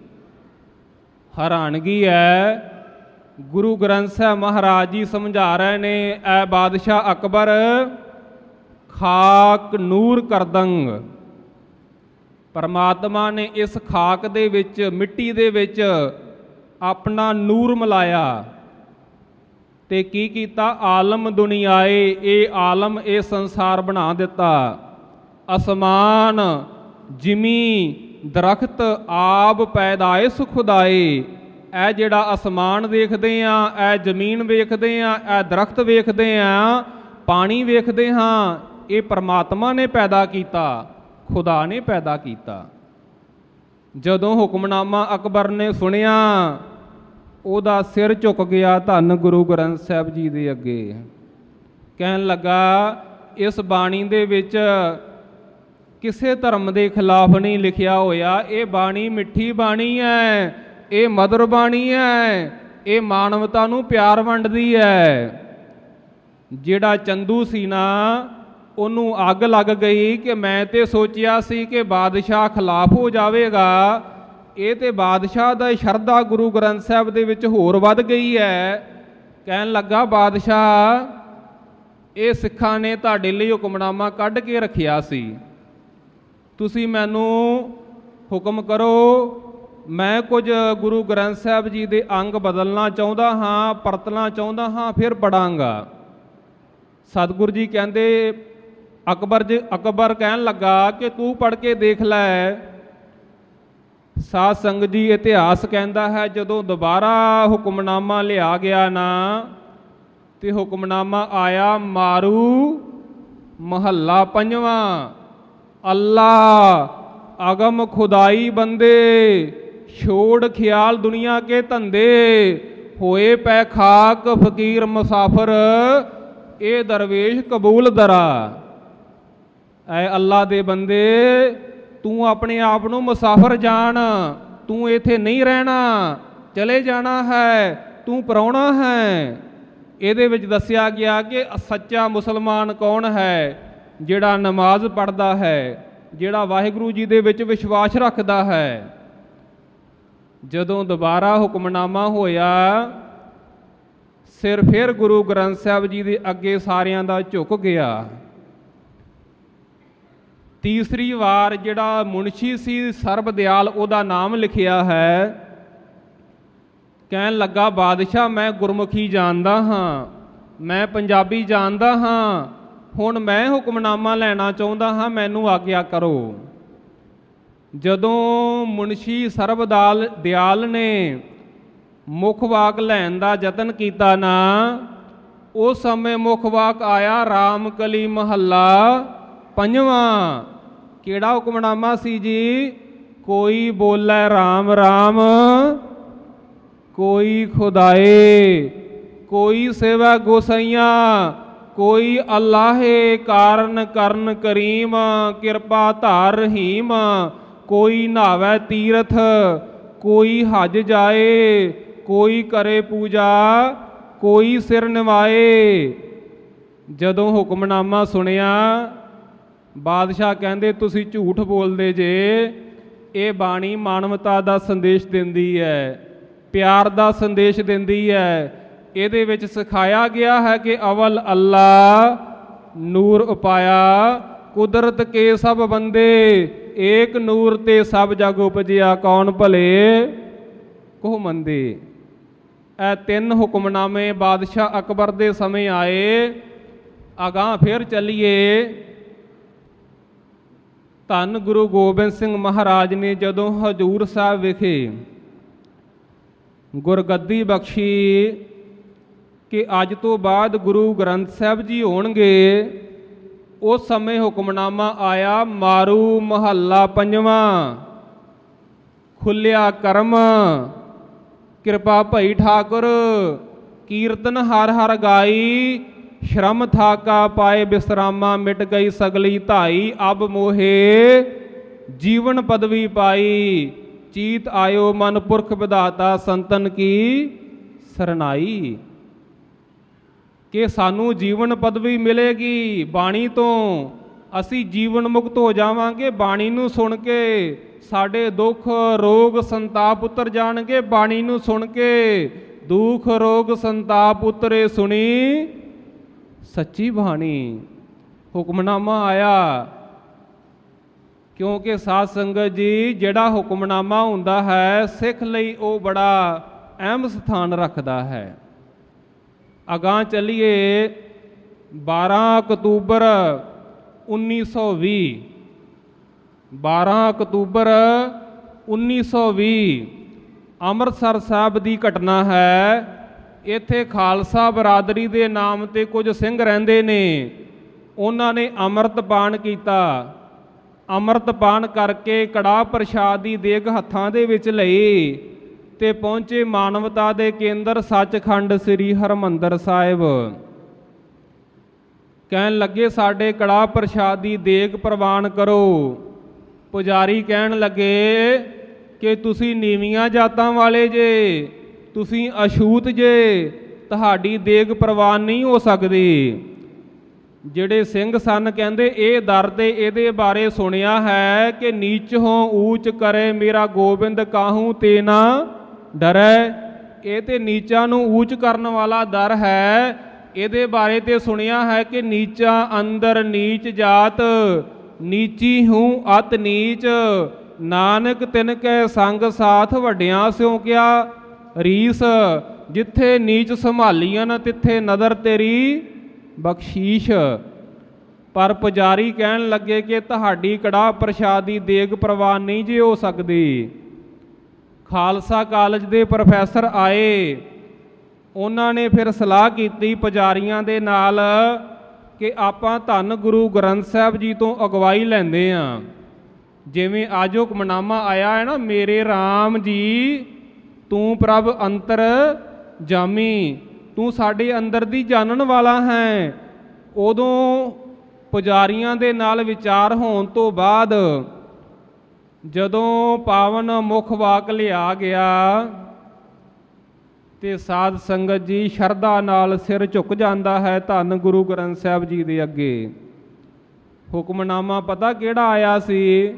ਹੈਰਾਨਗੀ ਹੈ, ਗੁਰੂ ਗ੍ਰੰਥ ਸਾਹਿਬ ਮਹਾਰਾਜ ਜੀ ਸਮਝਾ ਰਹੇ ਨੇ, ਐ ਬਾਦਸ਼ਾਹ ਅਕਬਰ ਖਾਕ ਨੂਰ ਕਰਦੰਗ, ਪਰਮਾਤਮਾ ਨੇ ਇਸ ਖਾਕ ਦੇ ਵਿੱਚ, ਮਿੱਟੀ ਦੇ ਵਿੱਚ ਆਪਣਾ ਨੂਰ ਮਿਲਾਇਆ ਤੇ ਕੀ ਕੀਤਾ? ਆਲਮ ਦੁਨੀਆਏ, ਇਹ ਆਲਮ, ਇਹ ਸੰਸਾਰ ਬਣਾ ਦਿੱਤਾ। ਅਸਮਾਨ, ਜਿਮੀ, ਦਰਖਤ, ਆਬ ਪੈਦਾਇਸ਼ ਖੁਦਾਏ, ਇਹ ਜਿਹੜਾ ਅਸਮਾਨ ਵੇਖਦੇ ਆ, ਇਹ ਜ਼ਮੀਨ ਵੇਖਦੇ ਆ, ਇਹ ਦਰਖਤ ਵੇਖਦੇ ਆ, ਪਾਣੀ ਵੇਖਦੇ ਹਾਂ, ਇਹ ਪਰਮਾਤਮਾ ਨੇ ਪੈਦਾ ਕੀਤਾ, ਖੁਦਾ ਨੇ ਪੈਦਾ ਕੀਤਾ। ਜਦੋਂ ਹੁਕਮਨਾਮਾ ਅਕਬਰ ਨੇ ਸੁਣਿਆ, ਉਹਦਾ ਸਿਰ ਝੁਕ ਗਿਆ ਧੰਨ ਗੁਰੂ ਗ੍ਰੰਥ ਸਾਹਿਬ ਜੀ ਦੇ ਅੱਗੇ। ਕਹਿਣ ਲੱਗਾ, ਇਸ ਬਾਣੀ ਦੇ ਵਿੱਚ ਕਿਸੇ ਧਰਮ ਦੇ ਖਿਲਾਫ ਨਹੀਂ ਲਿਖਿਆ ਹੋਇਆ, ਇਹ ਬਾਣੀ ਮਿੱਠੀ ਬਾਣੀ ਹੈ, ਇਹ ਮਧੁਰ ਬਾਣੀ ਹੈ, ਇਹ ਮਾਨਵਤਾ ਨੂੰ ਪਿਆਰ ਵੰਡਦੀ ਹੈ। ਜਿਹੜਾ ਚੰਦੂ ਸੀ ਨਾ, ਉਹਨੂੰ ਅੱਗ ਲੱਗ ਗਈ ਕਿ ਮੈਂ ਤੇ ਸੋਚਿਆ ਸੀ ਕਿ ਬਾਦਸ਼ਾਹ ਖਿਲਾਫ ਹੋ ਜਾਵੇਗਾ, ਇਹ ਤੇ ਬਾਦਸ਼ਾਹ ਦਾ ਸ਼ਰਧਾ ਗੁਰੂ ਗ੍ਰੰਥ ਸਾਹਿਬ ਦੇ ਵਿੱਚ ਹੋਰ ਵੱਧ ਗਈ ਹੈ। ਕਹਿਣ ਲੱਗਾ, ਬਾਦਸ਼ਾਹ, ਇਹ ਸਿੱਖਾਂ ਨੇ ਤੁਹਾਡੇ ਲਈ ਹੁਕਮਨਾਮਾ ਕੱਢ ਕੇ ਰੱਖਿਆ ਸੀ, ਤੁਸੀਂ ਮੈਨੂੰ ਹੁਕਮ ਕਰੋ, ਮੈਂ ਕੁਝ ਗੁਰੂ ਗ੍ਰੰਥ ਸਾਹਿਬ ਜੀ ਦੇ ਅੰਗ ਬਦਲਣਾ ਚਾਹੁੰਦਾ ਹਾਂ, ਪਰਤਣਾ ਚਾਹੁੰਦਾ ਹਾਂ, ਫਿਰ ਪੜਾਂਗਾ। ਸਤਿਗੁਰੂ ਜੀ ਕਹਿੰਦੇ, ਅਕਬਰ ਕਹਿਣ ਲੱਗਾ ਕਿ ਤੂੰ ਪੜ੍ਹ ਕੇ ਦੇਖ ਲੈ। ਸਾਧ ਸੰਗਤ ਜੀ, ਇਤਿਹਾਸ ਕਹਿੰਦਾ ਹੈ ਜਦੋਂ ਦੁਬਾਰਾ ਹੁਕਮਨਾਮਾ ਲਿਆ ਗਿਆ ਨਾ, ਤੇ ਹੁਕਮਨਾਮਾ ਆਇਆ ਮਾਰੂ ਮਹੱਲਾ ਪੰਜਵਾਂ, ਅੱਲਾ ਅਗਮ ਖੁਦਾਈ ਬੰਦੇ, ਛੋੜ ਖਿਆਲ ਦੁਨੀਆ ਕੇ ਧੰਦੇ, ਹੋਏ ਪੈ ਖਾਕ ਫਕੀਰ ਮੁਸਾਫਰ, ਇਹ ਦਰਵੇਸ਼ ਕਬੂਲ ਦਰਾ। ਐ ਅੱਲਾ ਦੇ ਬੰਦੇ, ਤੂੰ ਆਪਣੇ ਆਪ ਨੂੰ ਮੁਸਾਫਰ ਜਾਣ, ਤੂੰ ਇੱਥੇ ਨਹੀਂ ਰਹਿਣਾ, ਚਲੇ ਜਾਣਾ ਹੈ, ਤੂੰ ਪ੍ਰਾਹੁਣਾ ਹੈ। ਇਹਦੇ ਵਿੱਚ ਦੱਸਿਆ ਗਿਆ ਕਿ ਸੱਚਾ ਮੁਸਲਮਾਨ ਕੌਣ ਹੈ? ਜਿਹੜਾ ਨਮਾਜ਼ ਪੜ੍ਹਦਾ ਹੈ, ਜਿਹੜਾ ਵਾਹਿਗੁਰੂ ਜੀ ਦੇ ਵਿੱਚ ਵਿਸ਼ਵਾਸ ਰੱਖਦਾ ਹੈ। ਜਦੋਂ ਦੁਬਾਰਾ ਹੁਕਮਨਾਮਾ ਹੋਇਆ, ਸਿਰ ਫਿਰ ਗੁਰੂ ਗ੍ਰੰਥ ਸਾਹਿਬ ਜੀ ਦੇ ਅੱਗੇ ਸਾਰਿਆਂ ਦਾ ਝੁਕ ਗਿਆ। ਤੀਸਰੀ ਵਾਰ ਜਿਹੜਾ ਮੁਨਸ਼ੀ ਸੀ ਸਰਬਦਿਆਲ, ਉਹਦਾ ਨਾਮ ਲਿਖਿਆ ਹੈ। ਕਹਿਣ ਲੱਗਾ, ਬਾਦਸ਼ਾਹ, ਮੈਂ ਗੁਰਮੁਖੀ ਜਾਣਦਾ ਹਾਂ, ਮੈਂ ਪੰਜਾਬੀ ਜਾਣਦਾ ਹਾਂ, ਹੁਣ ਮੈਂ ਹੁਕਮਨਾਮਾ ਲੈਣਾ ਚਾਹੁੰਦਾ ਹਾਂ, ਮੈਨੂੰ ਆਗਿਆ ਕਰੋ। ਜਦੋਂ ਮੁਨਸ਼ੀ ਸਰਬਦਿਆਲ ਨੇ ਮੁੱਖ ਵਾਕ ਲੈਣ ਦਾ ਯਤਨ ਕੀਤਾ ਨਾ, ਉਸ ਸਮੇਂ ਮੁੱਖ ਵਾਕ ਆਇਆ ਰਾਮ ਕਲੀ ਮਹੱਲਾ ਪੰਜਵਾਂ। ਕਿਹੜਾ ਹੁਕਮਨਾਮਾ ਸੀ ਜੀ? ਕੋਈ ਬੋਲੇ ਰਾਮ ਰਾਮ, ਕੋਈ ਖੁਦਾਏ, ਕੋਈ ਸੇਵਾ ਗੋਸਾਈਆਂ, ਕੋਈ ਅੱਲਾਹੇ ਕਾਰਨ ਕਰਨ ਕਰੀਮ, ਕਿਰਪਾ ਧਾਰ ਰਹੀਮ, ਕੋਈ ਨਹਾਵੇ ਤੀਰਥ, ਕੋਈ ਹਜ ਜਾਏ, ਕੋਈ ਕਰੇ ਪੂਜਾ, ਕੋਈ ਸਿਰ ਨਿਵਾਏ। ਜਦੋਂ ਹੁਕਮਨਾਮਾ ਸੁਣਿਆ, ਬਾਦਸ਼ਾਹ ਕਹਿੰਦੇ, ਤੁਸੀਂ ਝੂਠ ਬੋਲਦੇ ਜੇ, ਇਹ ਬਾਣੀ ਮਾਨਵਤਾ ਦਾ ਸੰਦੇਸ਼ ਦਿੰਦੀ ਹੈ, ਪਿਆਰ ਦਾ ਸੰਦੇਸ਼ ਦਿੰਦੀ ਹੈ। ਇਹਦੇ ਵਿੱਚ ਸਿਖਾਇਆ ਗਿਆ ਹੈ ਕਿ ਅਵਲ ਅੱਲਾ ਨੂਰ ਉਪਾਇਆ, ਕੁਦਰਤ ਕੇ ਸਭ ਬੰਦੇ, ਏਕ ਨੂਰ ਤੇ ਸਭ ਜਗ ਉਪਜਿਆ, ਕੌਣ ਭਲੇ ਕੋ ਮੰਦੇ। ਇਹ ਤਿੰਨ ਹੁਕਮਨਾਮੇ ਬਾਦਸ਼ਾਹ ਅਕਬਰ ਦੇ ਸਮੇਂ ਆਏ। ਅਗਾਂਹ ਫਿਰ ਚੱਲੀਏ, ਧੰਨ ਗੁਰੂ ਗੋਬਿੰਦ ਸਿੰਘ ਮਹਾਰਾਜ ਨੇ ਜਦੋਂ ਹਜ਼ੂਰ ਸਾਹਿਬ ਵਿਖੇ ਗੁਰਗੱਦੀ ਬਖਸ਼ੀ ਕਿ ਅੱਜ ਤੋਂ ਬਾਅਦ ਗੁਰੂ ਗ੍ਰੰਥ ਸਾਹਿਬ ਜੀ ਹੋਣਗੇ, ਉਸ ਸਮੇਂ ਹੁਕਮਨਾਮਾ ਆਇਆ ਮਾਰੂ ਮਹੱਲਾ ਪੰਜਵਾਂ, ਖੁੱਲਿਆ ਕਰਮ, ਕਿਰਪਾ ਭਈ ਠਾਕੁਰ, ਕੀਰਤਨ ਹਰ ਹਰ ਗਾਈ, ਸ਼ਰਮ ਥਾਕਾ ਪਾਏ ਬਿਸਰਾਮਾ, ਮਿਟ ਗਈ ਸਗਲੀ ਧਾਈ, ਅਬ ਮੋਹੇ ਜੀਵਨ ਪਦਵੀ ਪਾਈ, ਚੀਤ ਆਇਓ ਮਨ ਪੁਰਖ ਵਿਧਾਤਾ, ਸੰਤਨ ਕੀ ਸਰਨਾਈ। ਕਿ ਸਾਨੂੰ ਜੀਵਨ ਪਦਵੀ ਮਿਲੇਗੀ ਬਾਣੀ ਤੋਂ, ਅਸੀਂ ਜੀਵਨ ਮੁਕਤ ਹੋ ਜਾਵਾਂਗੇ ਬਾਣੀ ਨੂੰ ਸੁਣ ਕੇ, ਸਾਡੇ ਦੁੱਖ ਰੋਗ ਸੰਤਾਪ ਉਤਰ ਜਾਣਗੇ ਬਾਣੀ ਨੂੰ ਸੁਣ ਕੇ। ਦੁੱਖ ਰੋਗ ਸੰਤਾਪ ਉਤਰੇ ਸੁਣੀ ਸੱਚੀ ਬਾਣੀ। ਹੁਕਮਨਾਮਾ ਆਇਆ, ਕਿਉਂਕਿ ਸਾਧ ਸੰਗਤ ਜੀ ਜਿਹੜਾ ਹੁਕਮਨਾਮਾ ਹੁੰਦਾ ਹੈ ਸਿੱਖ ਲਈ ਉਹ ਬੜਾ ਅਹਿਮ ਸਥਾਨ ਰੱਖਦਾ ਹੈ। ਅਗਾਂਹ ਚੱਲੀਏ 12 ਅਕਤੂਬਰ 1920 12 ਅਕਤੂਬਰ 1920 ਅੰਮ੍ਰਿਤਸਰ ਸਾਹਿਬ ਦੀ ਘਟਨਾ ਹੈ। ਇੱਥੇ ਖਾਲਸਾ ਬਰਾਦਰੀ ਦੇ ਨਾਮ ਤੇ ਕੁਝ ਸਿੰਘ ਰਹਿੰਦੇ ਨੇ। ਉਹਨਾਂ ਨੇ ਅੰਮ੍ਰਿਤਪਾਨ ਕੀਤਾ। ਅੰਮ੍ਰਿਤਪਾਨ ਕਰਕੇ ਕੜਾਹ ਪ੍ਰਸ਼ਾਦ ਦੀ ਦੇਗ ਹੱਥਾਂ ਦੇ ਵਿੱਚ ਲਈ ਤੇ ਪਹੁੰਚੇ ਮਾਨਵਤਾ ਦੇ ਕੇਂਦਰ ਸੱਚਖੰਡ ਸ੍ਰੀ ਹਰਿਮੰਦਰ ਸਾਹਿਬ। ਕਹਿਣ ਲੱਗੇ ਸਾਡੇ ਕੜਾਹ ਪ੍ਰਸ਼ਾਦ ਦੀ ਦੇਗ ਪ੍ਰਵਾਨ ਕਰੋ। ਪੁਜਾਰੀ ਕਹਿਣ ਲੱਗੇ ਕਿ ਤੁਸੀਂ ਨੀਵੀਆਂ ਜਾਤਾਂ ਵਾਲੇ ਜੇ, ਤੁਸੀਂ ਅਛੂਤ ਜੇ, ਤੁਹਾਡੀ ਦੇਗ ਪ੍ਰਵਾਨ ਨਹੀਂ ਹੋ ਸਕਦੀ। ਜਿਹੜੇ ਸਿੰਘ ਸਨ ਕਹਿੰਦੇ ਇਹ ਦਰ ਤੇ ਇਹਦੇ ਬਾਰੇ ਸੁਣਿਆ ਹੈ ਕਿ ਨੀਚ ਹੋ ਊਚ ਕਰੇ ਮੇਰਾ ਗੋਬਿੰਦ ਕਾਹੂ ਤੇ ਨਾ ਡਰੈ। ਇਹ ਤੇ ਨੀਚਾਂ ਨੂੰ ਊਚ ਕਰਨ ਵਾਲਾ ਦਰ ਹੈ। ਇਹਦੇ ਬਾਰੇ ਤੇ ਸੁਣਿਆ ਹੈ ਕਿ ਨੀਚਾਂ ਅੰਦਰ ਨੀਚ ਜਾਤ, ਨੀਚੀ ਹੂੰ ਅਤ ਨੀਚ, ਨਾਨਕ ਤਿਨ ਕੈ ਸੰਗ ਸਾਥ ਵੱਡਿਆਂ ਸਿਉ ਕਿਆ ਰੀਸ। ਜਿੱਥੇ ਨੀਚ ਸੰਭਾਲੀਆਂ ਤਿੱਥੇ ਨਦਰ ਤੇਰੀ ਬਖਸ਼ੀਸ਼। ਪਰ ਪੁਜਾਰੀ ਕਹਿਣ ਲੱਗੇ ਕਿ ਤੁਹਾਡੀ ਕੜਾਹ ਪ੍ਰਸ਼ਾਦ ਦੀ ਦੇਗ ਪ੍ਰਵਾਨ ਨਹੀਂ ਜੇ ਹੋ ਸਕਦੀ। ਖਾਲਸਾ ਕਾਲਜ ਦੇ ਪ੍ਰੋਫੈਸਰ ਆਏ। ਉਹਨਾਂ ਨੇ ਫਿਰ ਸਲਾਹ ਕੀਤੀ ਪੁਜਾਰੀਆਂ ਦੇ ਨਾਲ ਕਿ ਆਪਾਂ ਧੰਨ ਗੁਰੂ ਗ੍ਰੰਥ ਸਾਹਿਬ ਜੀ ਤੋਂ ਅਗਵਾਈ ਲੈਂਦੇ ਹਾਂ। ਜਿਵੇਂ ਅੱਜ ਹੁਕਮਨਾਮਾ ਆਇਆ ਹੈ ਨਾ, ਮੇਰੇ ਰਾਮ ਜੀ ਤੂੰ ਪ੍ਰਭ ਅੰਤਰ ਜਾਮੀ, ਤੂੰ ਸਾਡੇ ਅੰਦਰ ਦੀ ਜਾਣਨ ਵਾਲਾ ਹੈ। ਉਦੋਂ ਪੁਜਾਰੀਆਂ ਦੇ ਨਾਲ ਵਿਚਾਰ ਹੋਣ ਤੋਂ ਬਾਅਦ ਜਦੋਂ ਪਾਵਨ ਮੁੱਖ ਵਾਕ ਲਿਆ ਗਿਆ ਤੇ ਸਾਧ ਸੰਗਤ ਜੀ ਸ਼ਰਧਾ ਨਾਲ ਸਿਰ ਝੁਕ ਜਾਂਦਾ ਹੈ ਧੰਨ ਗੁਰੂ ਗ੍ਰੰਥ ਸਾਹਿਬ ਜੀ ਦੇ ਅੱਗੇ। ਹੁਕਮਨਾਮਾ ਪਤਾ ਕਿਹੜਾ ਆਇਆ ਸੀ?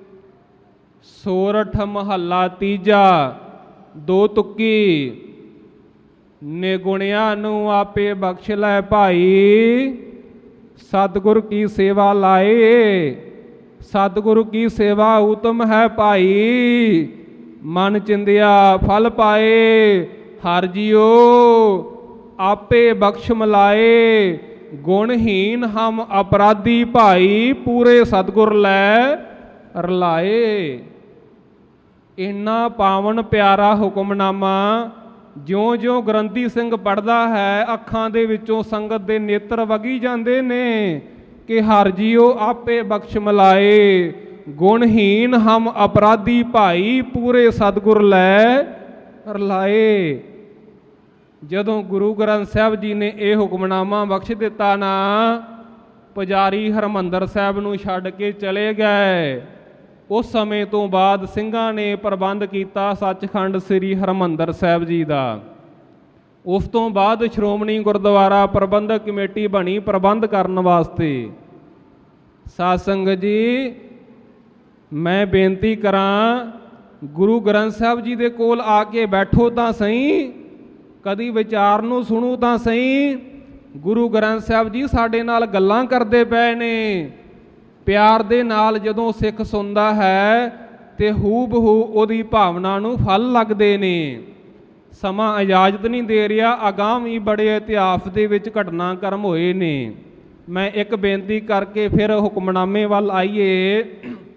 ਸੋਰਠ ਮਹੱਲਾ ਤੀਜਾ, ਦੋ ਤੁੱਕੀ। ਨਿਗੁਣਿਆਂ ਨੂੰ ਆਪੇ ਬਖਸ਼ ਲੈ ਭਾਈ, ਸਤਿਗੁਰ ਕੀ ਸੇਵਾ ਲਾਏ। ਸਤਿਗੁਰੂ ਕੀ ਸੇਵਾ ਉਤਮ ਹੈ ਭਾਈ, ਮਨ ਚਿੰਦਿਆ ਫਲ ਪਾਏ। ਹਰ ਜੀਓ ਆਪੇ ਬਖਸ਼ ਮਲਾਏ, ਗੁਣਹੀਨ ਹਮ ਅਪਰਾਧੀ ਭਾਈ, ਪੂਰੇ ਸਤਿਗੁਰ ਲੈ ਰਲਾਏ। ਇੰਨਾ ਪਾਵਨ ਪਿਆਰਾ ਹੁਕਮਨਾਮਾ ਜਿਉਂ-ਜਿਉਂ ਗ੍ਰੰਥੀ ਸਿੰਘ ਪੜ੍ਹਦਾ ਹੈ ਅੱਖਾਂ ਦੇ ਵਿੱਚੋਂ ਸੰਗਤ ਦੇ ਨੇਤਰ ਵਗੀ ਜਾਂਦੇ ਨੇ ਕਿ ਹਰ ਜੀਓ ਆਪੇ ਬਖਸ਼ ਮਲਾਏ, ਗੁਣਹੀਨ ਹਮ ਅਪਰਾਧੀ ਭਾਈ, ਪੂਰੇ ਸਤਿਗੁਰ ਲੈ ਰਲਾਏ। ਜਦੋਂ ਗੁਰੂ ਗ੍ਰੰਥ ਸਾਹਿਬ ਜੀ ਨੇ ਇਹ ਹੁਕਮਨਾਮਾ ਬਖਸ਼ ਦਿੱਤਾ ਨਾ, ਪੁਜਾਰੀ ਹਰਿਮੰਦਰ ਸਾਹਿਬ ਨੂੰ ਛੱਡ ਕੇ ਚਲੇ ਗਏ। ਉਸ ਸਮੇਂ ਤੋਂ ਬਾਅਦ ਸਿੰਘਾਂ ਨੇ ਪ੍ਰਬੰਧ ਕੀਤਾ ਸੱਚਖੰਡ ਸ੍ਰੀ ਹਰਿਮੰਦਰ ਸਾਹਿਬ ਜੀ ਦਾ। ਉਸ ਤੋਂ ਬਾਅਦ ਸ਼੍ਰੋਮਣੀ ਗੁਰਦੁਆਰਾ ਪ੍ਰਬੰਧਕ ਕਮੇਟੀ ਬਣੀ ਪ੍ਰਬੰਧ ਕਰਨ ਵਾਸਤੇ। ਸਾਧ ਸੰਗਤ ਜੀ ਮੈਂ ਬੇਨਤੀ ਕਰਾਂ, ਗੁਰੂ ਗ੍ਰੰਥ ਸਾਹਿਬ ਜੀ ਦੇ ਕੋਲ ਆ ਕੇ ਬੈਠੋ ਤਾਂ ਸਹੀ, ਕਦੀ ਵਿਚਾਰ ਨੂੰ ਸੁਣੋ ਤਾਂ ਸਹੀ। ਗੁਰੂ ਗ੍ਰੰਥ ਸਾਹਿਬ ਜੀ ਸਾਡੇ ਨਾਲ ਗੱਲਾਂ ਕਰਦੇ ਪਏ ਨੇ। ਪਿਆਰ ਦੇ ਨਾਲ ਜਦੋਂ ਸਿੱਖ ਸੁਣਦਾ ਹੈ ਤੇ ਹੂਬਹੂ ਉਹਦੀ ਭਾਵਨਾ ਨੂੰ ਫਲ ਲੱਗਦੇ ਨੇ। ਸਮਾਂ ਇਜਾਜ਼ਤ ਨਹੀਂ ਦੇ ਰਿਹਾ, ਅਗਾਂਹ ਵੀ ਬੜੇ ਇਤਿਹਾਸ ਦੇ ਵਿੱਚ ਘਟਨਾਕ੍ਰਮ ਹੋਏ ਨੇ। ਮੈਂ ਇੱਕ ਬੇਨਤੀ ਕਰਕੇ ਫਿਰ ਹੁਕਮਨਾਮੇ ਵੱਲ ਆਈਏ।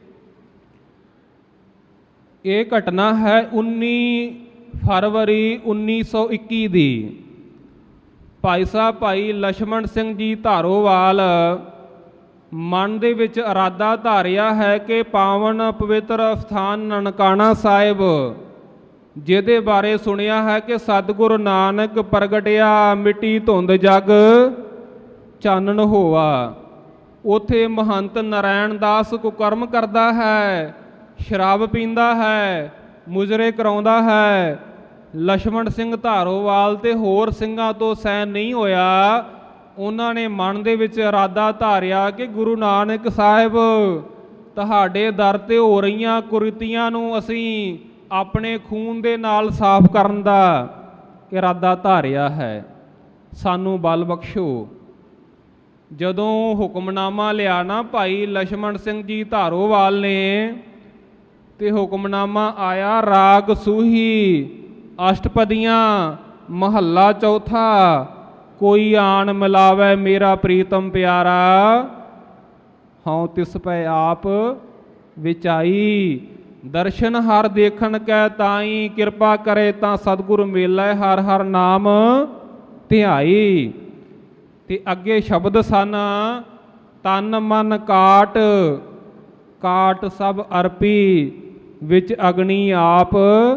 ਇਹ ਘਟਨਾ ਹੈ 19 ਫਰਵਰੀ 1921 ਦੀ। ਭਾਈ ਸਾਹਿਬ ਭਾਈ ਲਛਮਣ ਸਿੰਘ ਜੀ ਧਾਰੋਵਾਲ ਮਨ ਦੇ ਵਿੱਚ ਇਰਾਦਾ ਧਾਰਿਆ ਹੈ ਕਿ ਪਾਵਨ ਪਵਿੱਤਰ ਸਥਾਨ ਨਨਕਾਣਾ ਸਾਹਿਬ, ਜਿਹਦੇ ਬਾਰੇ ਸੁਣਿਆ ਹੈ ਕਿ ਸਤਿਗੁਰੂ ਨਾਨਕ ਪ੍ਰਗਟਿਆ ਮਿੱਟੀ ਧੁੰਦ ਜਗ ਚਾਨਣ ਹੋਵਾ, ਉੱਥੇ ਮਹੰਤ ਨਾਰਾਇਣ ਦਾਸ ਕੁਕਰਮ ਕਰਦਾ ਹੈ, ਸ਼ਰਾਬ ਪੀਂਦਾ ਹੈ, ਮੁਜਰੇ ਕਰਾਉਂਦਾ ਹੈ। ਲਛਮਣ ਸਿੰਘ ਧਾਰੋਵਾਲ ਤੇ ਹੋਰ ਸਿੰਘਾਂ ਤੋਂ ਸਹਿਣ ਨਹੀਂ ਹੋਇਆ। ਉਹਨਾਂ ਨੇ ਮਨ ਦੇ ਵਿੱਚ ਇਰਾਦਾ ਧਾਰਿਆ ਕਿ ਗੁਰੂ ਨਾਨਕ ਸਾਹਿਬ ਤੁਹਾਡੇ ਦਰ ਤੇ ਹੋ ਰਹੀਆਂ ਕੁਰੀਤੀਆਂ ਨੂੰ ਅਸੀਂ ਆਪਣੇ ਖੂਨ ਦੇ ਨਾਲ ਸਾਫ਼ ਕਰਨ ਦਾ ਇਰਾਦਾ ਧਾਰਿਆ ਹੈ, ਸਾਨੂੰ ਬਲ ਬਖਸ਼ੋ। ਜਦੋਂ ਹੁਕਮਨਾਮਾ ਲਿਆ ਨਾ ਭਾਈ ਲਛਮਣ ਸਿੰਘ ਜੀ ਧਾਰੋਵਾਲ ਨੇ, ਤੇ ਹੁਕਮਨਾਮਾ ਆਇਆ ਰਾਗ ਸੂਹੀ ਅਸ਼ਟਪਦੀਆਂ ਮਹੱਲਾ ਚੌਥਾ, ਕੋਈ ਆਣ ਮਿਲਾਵੇ ਮੇਰਾ ਪ੍ਰੀਤਮ ਪਿਆਰਾ, ਹਉ ਤਿਸ ਪੈ ਆਪ ਵਿਚਾਈ, ਦਰਸ਼ਨ ਹਰ ਦੇਖਣ ਕੈ ਤਾਈ, ਕਿਰਪਾ ਕਰੇ ਤਾਂ ਸਤਿਗੁਰ ਮੇਲੇ ਹਰ ਹਰ ਨਾਮ ਧਿਆਈ। ਤੇ ਅੱਗੇ ਸ਼ਬਦ ਸਨ, ਤਨ ਮਨ ਕਾਟ, ਕਾਟ ਸਭ ਅਰਪੀ, ਵਿੱਚ ਅਗਨੀ ਆਪ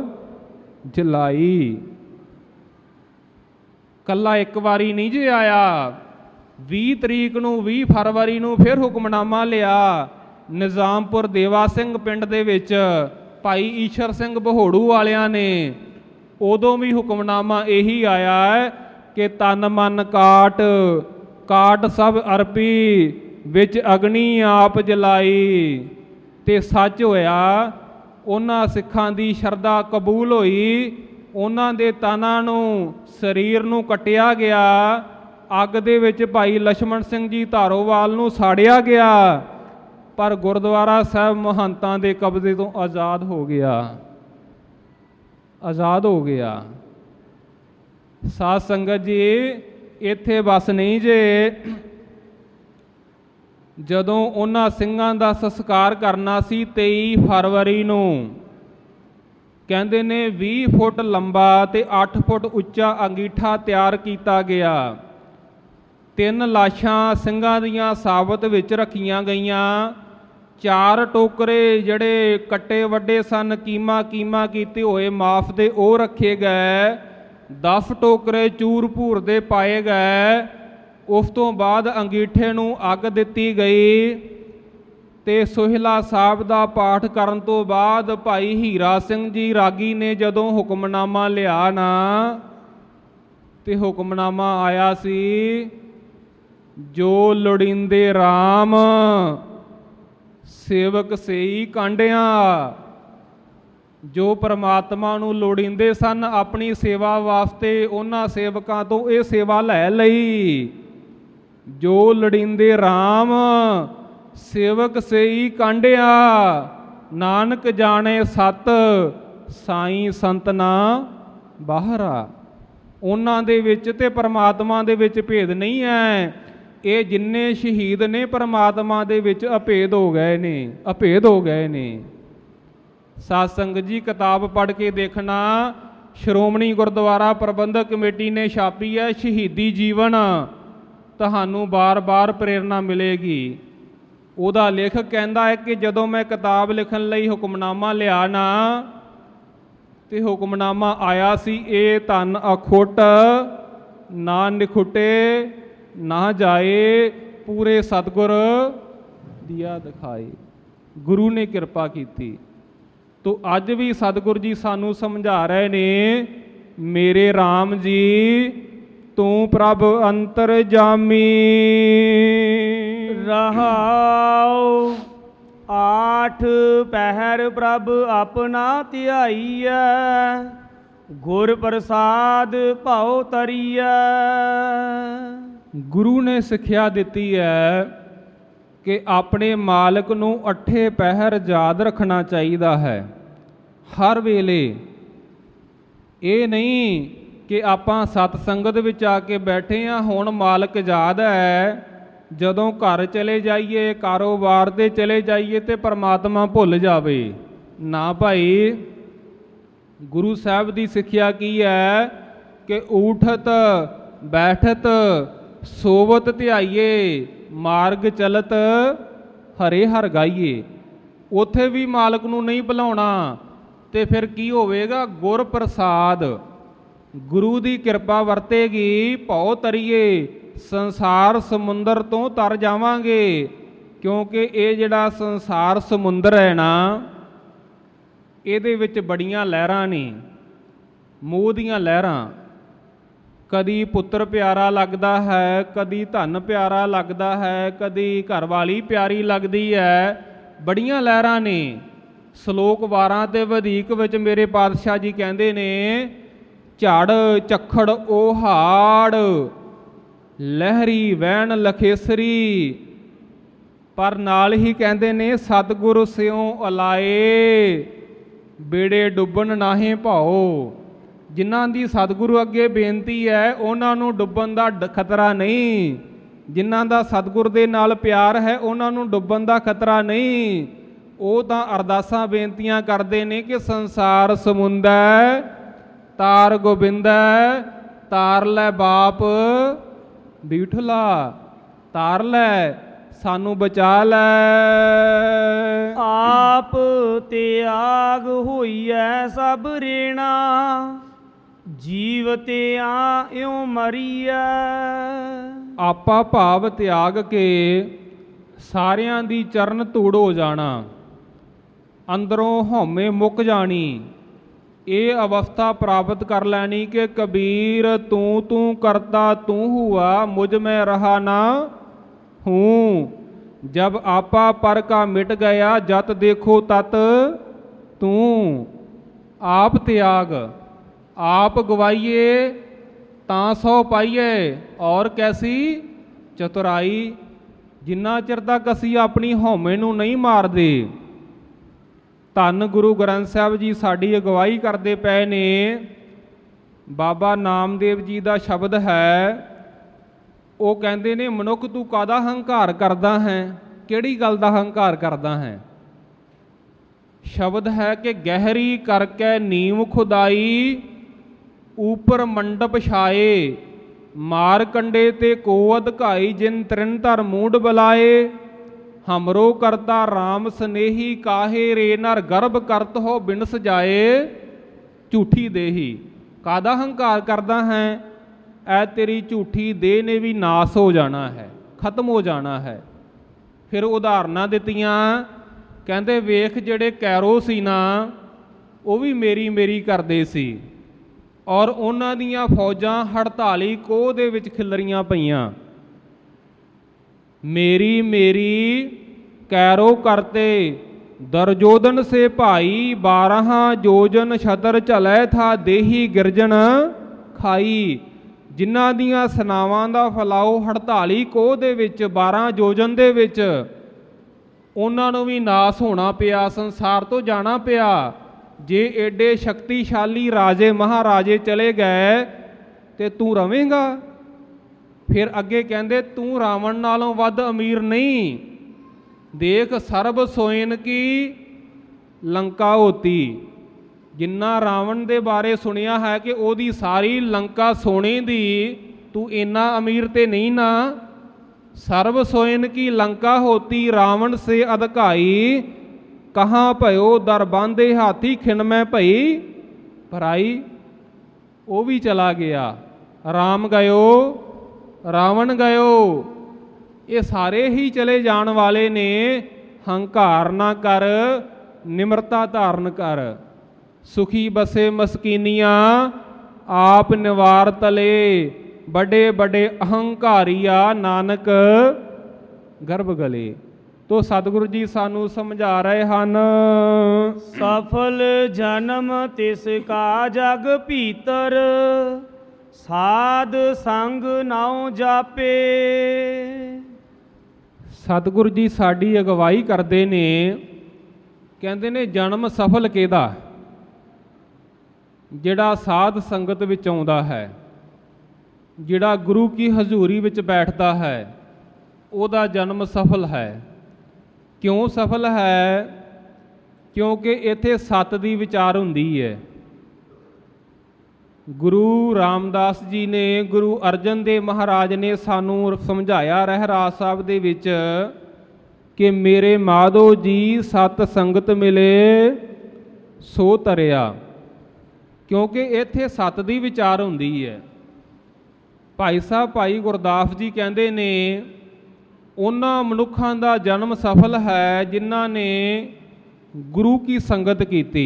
ਜਲਾਈ। ਕੱਲਾ ਇੱਕ ਵਾਰੀ ਨਹੀਂ ਜੇ ਆਇਆ, 20 ਤਰੀਕ ਨੂੰ 20 ਫਰਵਰੀ ਨੂੰ ਫਿਰ ਹੁਕਮਨਾਮਾ ਲਿਆ ਨਿਜ਼ਾਮਪੁਰ ਦੇਵਾ ਸਿੰਘ ਪਿੰਡ ਦੇ ਵਿੱਚ ਭਾਈ ਈਸ਼ਰ ਸਿੰਘ ਬਹੋੜੂ ਵਾਲਿਆਂ ਨੇ। ਉਦੋਂ ਵੀ ਹੁਕਮਨਾਮਾ ਇਹੀ ਆਇਆ ਹੈ ਕਿ ਤਨ ਮਨ ਕਾਟ, ਕਾਟ ਸਭ ਅਰਪੀ, ਵਿੱਚ ਅਗਨੀ ਆਪ ਜਲਾਈ। ਤੇ ਸੱਚ ਹੋਇਆ, ਉਹਨਾਂ ਸਿੱਖਾਂ ਦੀ ਸ਼ਰਧਾ ਕਬੂਲ ਹੋਈ, ਉਹਨਾਂ ਦੇ ਤਨਾਂ ਨੂੰ, ਸਰੀਰ ਨੂੰ ਕੱਟਿਆ ਗਿਆ, ਅੱਗ ਦੇ ਵਿੱਚ ਭਾਈ ਲਛਮਣ ਸਿੰਘ ਜੀ ਧਾਰੋਵਾਲ ਨੂੰ ਸਾੜਿਆ ਗਿਆ, ਪਰ ਗੁਰਦੁਆਰਾ ਸਾਹਿਬ ਮਹੰਤਾਂ ਦੇ ਕਬਜ਼ੇ ਤੋਂ ਆਜ਼ਾਦ ਹੋ ਗਿਆ, ਆਜ਼ਾਦ ਹੋ ਗਿਆ। ਸਾਧ ਸੰਗਤ ਜੀ, ਇੱਥੇ ਬਸ ਨਹੀਂ ਜੇ, ਜਦੋਂ ਉਹਨਾਂ ਸਿੰਘਾਂ ਦਾ ਸੰਸਕਾਰ ਕਰਨਾ ਸੀ 23 ਫਰਵਰੀ ਨੂੰ, ਕਹਿੰਦੇ ਨੇ 20 ਫੁੱਟ ਲੰਬਾ ਤੇ 8 ਫੁੱਟ ਉੱਚਾ ਅੰਗੀਠਾ ਤਿਆਰ ਕੀਤਾ ਗਿਆ। 3 ਲਾਸ਼ਾਂ ਸਿੰਘਾਂ ਦੀਆਂ ਸਾਬਤ ਵਿੱਚ ਰੱਖੀਆਂ ਗਈਆਂ। 4 ਟੋਕਰੇ ਜਿਹੜੇ ਕੱਟੇ ਵੱਡੇ ਸਨ, ਕੀਮਾ ਕੀਮਾ ਕੀਤੇ ਹੋਏ ਮਾਫ ਦੇ, ਉਹ ਰੱਖੇ ਗਏ। 10 ਟੋਕਰੇ ਚੂਰ ਭੂਰ ਦੇ ਪਾਏ ਗਏ। ਉਸ ਤੋਂ ਬਾਅਦ ਅੰਗੀਠੇ ਨੂੰ ਅੱਗ ਦਿੱਤੀ ਗਈ ਤੇ ਸੋਹਿਲਾ ਸਾਹਿਬ ਦਾ ਪਾਠ ਕਰਨ ਤੋਂ ਬਾਅਦ ਭਾਈ ਹੀਰਾ ਸਿੰਘ ਜੀ ਰਾਗੀ ਨੇ ਜਦੋਂ ਹੁਕਮਨਾਮਾ ਲਿਆ ਨਾ, ਤੇ ਹੁਕਮਨਾਮਾ ਆਇਆ ਸੀ, ਜੋ ਲੋੜੀਂਦੇ RAM ਸੇਵਕ ਸੇਈ ਕਾਂਡਿਆ। ਜੋ ਪਰਮਾਤਮਾ ਨੂੰ ਲੋੜੀਂਦੇ ਸਨ ਆਪਣੀ ਸੇਵਾ ਵਾਸਤੇ, ਉਹਨਾਂ ਸੇਵਕਾਂ ਤੋਂ ਇਹ ਸੇਵਾ ਲੈ ਲਈ। ਜੋ ਲੋੜੀਂਦੇ RAM ਸੇਵਕ ਸੇਈ ਕਾਂਡਿਆ, ਨਾਨਕ ਜਾਣੇ ਸਤ ਸਾਈਂ ਸੰਤਨਾ ਬਾਹਰਾ। ਉਹਨਾਂ ਦੇ ਵਿੱਚ ਤੇ ਪਰਮਾਤਮਾ ਦੇ ਵਿੱਚ ਭੇਦ ਨਹੀਂ ਹੈ। ਇਹ ਜਿੰਨੇ ਸ਼ਹੀਦ ਨੇ ਪਰਮਾਤਮਾ ਦੇ ਵਿੱਚ ਅਭੇਦ ਹੋ ਗਏ ਨੇ, ਅਭੇਦ ਹੋ ਗਏ ਨੇ। ਸਾਧ ਸੰਗਤ ਜੀ, ਕਿਤਾਬ ਪੜ੍ਹ ਕੇ ਦੇਖਣਾ, ਸ਼੍ਰੋਮਣੀ ਗੁਰਦੁਆਰਾ ਪ੍ਰਬੰਧਕ ਕਮੇਟੀ ਨੇ ਛਾਪੀ ਹੈ, ਸ਼ਹੀਦੀ ਜੀਵਨ, ਤੁਹਾਨੂੰ ਬਾਰ-ਬਾਰ ਪ੍ਰੇਰਨਾ ਮਿਲੇਗੀ। ਉਹਦਾ ਲੇਖਕ ਕਹਿੰਦਾ ਹੈ ਕਿ ਜਦੋਂ ਮੈਂ ਕਿਤਾਬ ਲਿਖਣ ਲਈ ਹੁਕਮਨਾਮਾ ਲਿਆ ਨਾ, ਤੇ ਹੁਕਮਨਾਮਾ ਆਇਆ ਸੀ, ਇਹ ਧਨ ਅਖੁੱਟ ਨਾ ਨਿਖੁੱਟੇ ਨਾ ਜਾਏ, ਪੂਰੇ ਸਤਿਗੁਰ ਦੀਆ ਦਿਖਾਏ। ਗੁਰੂ ਨੇ ਕਿਰਪਾ ਕੀਤੀ। ਤੋ ਅੱਜ ਵੀ ਸਤਿਗੁਰ ਜੀ ਸਾਨੂੰ ਸਮਝਾ ਰਹੇ ਨੇ, ਮੇਰੇ RAM ਜੀ ਤੂੰ ਪ੍ਰਭ ਅੰਤਰਜਾਮੀ। ਰਹਾਉ 8 ਪਹਿਰ ਪ੍ਰਭ ਆਪਣਾ ਧਿਆਈਐ, ਗੁਰ ਪ੍ਰਸਾਦ ਭਉ ਤਰੀਐ। ਗੁਰੂ ਨੇ ਸਿੱਖਿਆ ਦਿੱਤੀ ਹੈ ਕਿ ਆਪਣੇ ਮਾਲਕ ਨੂੰ 8 ਪਹਿਰ ਯਾਦ ਰੱਖਣਾ ਚਾਹੀਦਾ ਹੈ ਹਰ ਵੇਲੇ। ਇਹ ਨਹੀਂ ਕਿ ਆਪਾਂ ਸਤ ਸੰਗਤ ਵਿੱਚ ਆ ਕੇ ਬੈਠੇ ਹਾਂ, ਹੁਣ ਮਾਲਕ ਯਾਦ ਹੈ, ਜਦੋਂ ਘਰ ਚਲੇ ਜਾਈਏ, ਕਾਰੋਬਾਰ ਤੇ ਚਲੇ ਜਾਈਏ ਤੇ ਪਰਮਾਤਮਾ ਭੁੱਲ ਜਾਵੇ। ਨਾ ਭਾਈ, ਗੁਰੂ ਸਾਹਿਬ ਦੀ ਸਿੱਖਿਆ ਕੀ ਹੈ ਕਿ ਊਠਤ ਬੈਠਤ ਸੋਵਤ ਧਿਆਈਏ, ਮਾਰਗ ਚਲਤ ਹਰੇ ਹਰ ਗਾਈਏ। ਉੱਥੇ ਵੀ ਮਾਲਕ ਨੂੰ ਨਹੀਂ ਭੁਲਾਉਣਾ ਤੇ ਫਿਰ ਕੀ ਹੋਵੇਗਾ? ਗੁਰ ਪ੍ਰਸਾਦ, ਗੁਰੂ ਦੀ ਕਿਰਪਾ ਵਰਤੇਗੀ, ਭਉ ਤਰੀਏ, ਸੰਸਾਰ ਸਮੁੰਦਰ ਤੋਂ ਤਰ ਜਾਵਾਂਗੇ। ਕਿਉਂਕਿ ਇਹ ਜਿਹੜਾ ਸੰਸਾਰ ਸਮੁੰਦਰ ਹੈ ਨਾ, ਇਹਦੇ ਵਿੱਚ ਬੜੀਆਂ ਲਹਿਰਾਂ ਨੇ, ਮੋਹ ਦੀਆਂ ਲਹਿਰਾਂ। ਕਦੀ ਪੁੱਤਰ ਪਿਆਰਾ ਲੱਗਦਾ ਹੈ, ਕਦੀ ਧਨ ਪਿਆਰਾ ਲੱਗਦਾ ਹੈ, ਕਦੀ ਘਰਵਾਲੀ ਪਿਆਰੀ ਲੱਗਦੀ ਹੈ, ਬੜੀਆਂ ਲਹਿਰਾਂ ਨੇ। ਸ਼ਲੋਕ 12 ਤੇ ਵਧੀਕ ਵਿੱਚ ਮੇਰੇ ਪਾਤਸ਼ਾਹ ਜੀ ਕਹਿੰਦੇ ਨੇ, ਝੜ ਝੱਖੜ ਉਹ ਹਾੜ, ਲਹਿਰੀ ਵਹਿਣ ਲਖੇਸਰੀ। ਪਰ ਨਾਲ ਹੀ ਕਹਿੰਦੇ ਨੇ ਸਤਿਗੁਰ ਸਿਉ ਅਲਾਏ, ਬੇੜੇ ਡੁੱਬਣ ਨਾਹੀਂ ਭਾਓ। ਜਿਨ੍ਹਾਂ ਦੀ ਸਤਿਗੁਰੂ ਅੱਗੇ ਬੇਨਤੀ ਹੈ ਉਹਨਾਂ ਨੂੰ ਡੁੱਬਣ ਦਾ ਖਤਰਾ ਨਹੀਂ। ਜਿਨ੍ਹਾਂ ਦਾ ਸਤਿਗੁਰ ਦੇ ਨਾਲ ਪਿਆਰ ਹੈ ਉਹਨਾਂ ਨੂੰ ਡੁੱਬਣ ਦਾ ਖਤਰਾ ਨਹੀਂ। ਉਹ ਤਾਂ ਅਰਦਾਸਾਂ ਬੇਨਤੀਆਂ ਕਰਦੇ ਨੇ ਕਿ ਸੰਸਾਰ ਸਮੁੰਦਰ ਤਾਰ ਗੋਬਿੰਦੈ, ਤਾਰ ਲੈ ਬਾਪ ਬੀਠਲਾ, ਤਾਰ ਲੈ ਸਾਨੂੰ ਬਚਾ ਲੈ। ਆਪ ਤਿਆਗ ਹੋਈਐ ਸਭ ਰੇਣਾ, ਜੀਵ ਤੇ ਆ ਇਉ ਮਰੀਐ। ਆਪਾ ਭਾਵ ਤਿਆਗ ਕੇ ਸਾਰਿਆਂ ਦੀ ਚਰਨ ਧੂੜ ਹੋ ਜਾਣਾ, ਅੰਦਰੋਂ ਹਉਮੈ ਮੁੱਕ ਜਾਣੀ। ਇਹ ਅਵਸਥਾ ਪ੍ਰਾਪਤ ਕਰ ਲੈਣੀ ਕਿ ਕਬੀਰ ਤੂੰ ਤੂੰ ਕਰਤਾ ਤੂੰ ਹੁਆ, ਮੁਝ ਮੈਂ ਰਹਾ ਨਾ ਹੂੰ। ਜਬ ਆਪਾ ਪਰ ਕਾ ਮਿਟ ਗਿਆ, ਜਤ ਦੇਖੋ ਤਤ ਤੂੰ। ਆਪ ਤਿਆਗ ਆਪ ਗਵਾਈਏ ਤਾਂ ਸੋ ਪਾਈਏ, ਔਰ ਕੈਸੀ ਚਤੁਰਾਈ। ਜਿੰਨਾ ਚਿਰ ਤੱਕ ਅਸੀਂ ਆਪਣੀ ਹਉਮੈ ਨੂੰ ਨਹੀਂ ਮਾਰਦੇ। ਧੰਨ ਗੁਰੂ ਗ੍ਰੰਥ ਸਾਹਿਬ ਜੀ ਸਾਡੀ ਅਗਵਾਈ ਕਰਦੇ ਪਏ ਨੇ। ਬਾਬਾ ਨਾਮਦੇਵ ਜੀ ਦਾ ਸ਼ਬਦ ਹੈ, ਉਹ ਕਹਿੰਦੇ ਨੇ ਮਨੁੱਖ ਤੂੰ ਕਾਹਦਾ ਹੰਕਾਰ ਕਰਦਾ ਹੈ, ਕਿਹੜੀ ਗੱਲ ਦਾ ਹੰਕਾਰ ਕਰਦਾ ਹੈ। ਸ਼ਬਦ ਹੈ ਕਿ ਗਹਿਰੀ ਕਰਕੇ ਨੀਮ ਖੁਦਾਈ, ਊਪਰ ਮੰਡਪ ਛਾਏ, ਮਾਰ ਕੰਡੇ ਤੇ ਕੋ ਅਧਿਕਾਈ, ਜਿਨ ਤ੍ਰਿਨ ਧਰ ਮੂਡ ਬੁਲਾਏ। ਹਮਰੋ ਕਰਤਾ ਰਾਮ ਸਨੇਹੀ, ਕਾਹੇ ਰੇ ਨਰ ਗਰਭ ਕਰਤ ਹੋ ਬਿਨ ਸਜਾਏ, ਝੂਠੀ ਦੇਹੀ। ਕਾਹਦਾ ਹੰਕਾਰ ਕਰਦਾ ਹੈ, ਐ ਤੇਰੀ ਝੂਠੀ ਦੇਹ ਨੇ ਵੀ ਨਾਸ ਹੋ ਜਾਣਾ ਹੈ, ਖਤਮ ਹੋ ਜਾਣਾ ਹੈ। ਫਿਰ ਉਦਾਹਰਨਾਂ ਦਿੱਤੀਆਂ, ਕਹਿੰਦੇ ਵੇਖ ਜਿਹੜੇ ਕੈਰੋ ਸੀ ਨਾ, ਉਹ ਵੀ ਮੇਰੀ ਮੇਰੀ ਕਰਦੇ ਸੀ, ਔਰ ਉਹਨਾਂ ਦੀਆਂ ਫੌਜਾਂ 48 ਕੋਹ ਦੇ ਵਿੱਚ ਖਿਲਰੀਆਂ ਪਈਆਂ। ਮੇਰੀ ਮੇਰੀ ਕੈਰੋ ਕਰਤੇ, ਦਰਜੋਦਨ ਸੇ ਭਾਈ, 12 ਜੋਜਨ ਛਤਰ ਝਲੈ ਥਾ, ਦੇਹੀ ਗਿਰਜਨ ਖਾਈ। ਜਿਨ੍ਹਾਂ ਦੀਆਂ ਸਨਾਵਾਂ ਦਾ ਫਲਾਓ 48 ਕੋਹ ਦੇ ਵਿੱਚ, 12 ਜੋਜਨ ਦੇ ਵਿੱਚ, ਉਹਨਾਂ ਨੂੰ ਵੀ ਨਾਸ ਹੋਣਾ ਪਿਆ, ਸੰਸਾਰ ਤੋਂ ਜਾਣਾ ਪਿਆ। ਜੇ ਏਡੇ ਸ਼ਕਤੀਸ਼ਾਲੀ ਰਾਜੇ ਮਹਾਰਾਜੇ ਚਲੇ ਗਏ ਤੇ ਤੂੰ ਰਵੇਂਗਾ। ਫਿਰ ਅੱਗੇ ਕਹਿੰਦੇ ਤੂੰ ਰਾਵਣ ਨਾਲੋਂ ਵੱਧ ਅਮੀਰ ਨਹੀਂ। ਦੇਖ ਸਰਬ ਸੋਇਨ ਕੀ ਲੰਕਾ ਹੋਤੀ। ਜਿੰਨਾ ਰਾਵਣ ਦੇ ਬਾਰੇ ਸੁਣਿਆ ਹੈ ਕਿ ਉਹਦੀ ਸਾਰੀ ਲੰਕਾ ਸੋਨੇ ਦੀ, ਤੂੰ ਇੰਨਾ ਅਮੀਰ ਤੇ ਨਹੀਂ ਨਾ। ਸਰਬ ਸੋਇਨ ਕੀ ਲੰਕਾ ਹੋਤੀ, ਰਾਵਣ ਸੇ ਅਧਿਕਾਈ, ਕਹਾਂ ਭਇਓ ਦਰ ਬਾਂਧੇ ਹਾਥੀ, ਖਿਣ ਮੈਂ ਭਈ ਭਰਾਈ। ਉਹ ਵੀ ਚਲਾ ਗਿਆ, ਰਾਮ ਗਇਓ ਰਾਵਣ ਗਇਓ। ਇਹ ਸਾਰੇ ਹੀ ਚਲੇ ਜਾਣ ਵਾਲੇ ਨੇ। ਹੰਕਾਰ ਨਾ ਕਰ, ਨਿਮਰਤਾ ਧਾਰਨ ਕਰ। ਸੁਖੀ ਬਸੇ ਮਸਕੀਨੀਆਂ, ਆਪ ਨਿਵਾਰ ਤਲੇ, ਬੜੇ ਬੜੇ ਅਹੰਕਾਰੀਆ, ਨਾਨਕ ਗਰਭ ਗਲੇ। ਤੋ ਸਤਿਗੁਰੂ ਜੀ ਸਾਨੂੰ ਸਮਝਾ ਰਹੇ ਹਨ, ਸਫਲ ਜਨਮ ਤਿਸ ਕਾ ਜਗ ਭੀਤਰ, ਸਾਧ ਸੰਗ ਨਾਉ ਜਾਪੇ। ਸਤਿਗੁਰੂ ਜੀ ਸਾਡੀ ਅਗਵਾਈ ਕਰਦੇ ਨੇ, ਕਹਿੰਦੇ ਨੇ ਜਨਮ ਸਫਲ ਕਿਹਦਾ? ਜਿਹੜਾ ਸਾਧ ਸੰਗਤ ਵਿੱਚ ਆਉਂਦਾ ਹੈ, ਜਿਹੜਾ ਗੁਰੂ ਕੀ ਹਜ਼ੂਰੀ ਵਿੱਚ ਬੈਠਦਾ ਹੈ, ਉਹਦਾ ਜਨਮ ਸਫਲ ਹੈ। ਕਿਉਂ ਸਫਲ ਹੈ? ਕਿਉਂਕਿ ਇੱਥੇ ਸੱਤ ਦੀ ਵਿਚਾਰ ਹੁੰਦੀ ਹੈ। ਗੁਰੂ ਰਾਮਦਾਸ ਜੀ ਨੇ, ਗੁਰੂ ਅਰਜਨ ਦੇਵ ਮਹਾਰਾਜ ਨੇ ਸਾਨੂੰ ਸਮਝਾਇਆ ਰਹਿਰਾਸ ਸਾਹਿਬ ਦੇ ਵਿੱਚ ਕਿ ਮੇਰੇ ਮਾਧੋ ਜੀ ਸਤ ਸੰਗਤ ਮਿਲੇ ਸੋ ਤਰਿਆ। ਕਿਉਂਕਿ ਇੱਥੇ ਸੱਤ ਦੀ ਵਿਚਾਰ ਹੁੰਦੀ ਹੈ। ਭਾਈ ਸਾਹਿਬ ਭਾਈ ਗੁਰਦਾਸ ਜੀ ਕਹਿੰਦੇ ਨੇ, ਉਹਨਾਂ ਮਨੁੱਖਾਂ ਦਾ ਜਨਮ ਸਫਲ ਹੈ ਜਿਨ੍ਹਾਂ ਨੇ ਗੁਰੂ ਕੀ ਸੰਗਤ ਕੀਤੀ।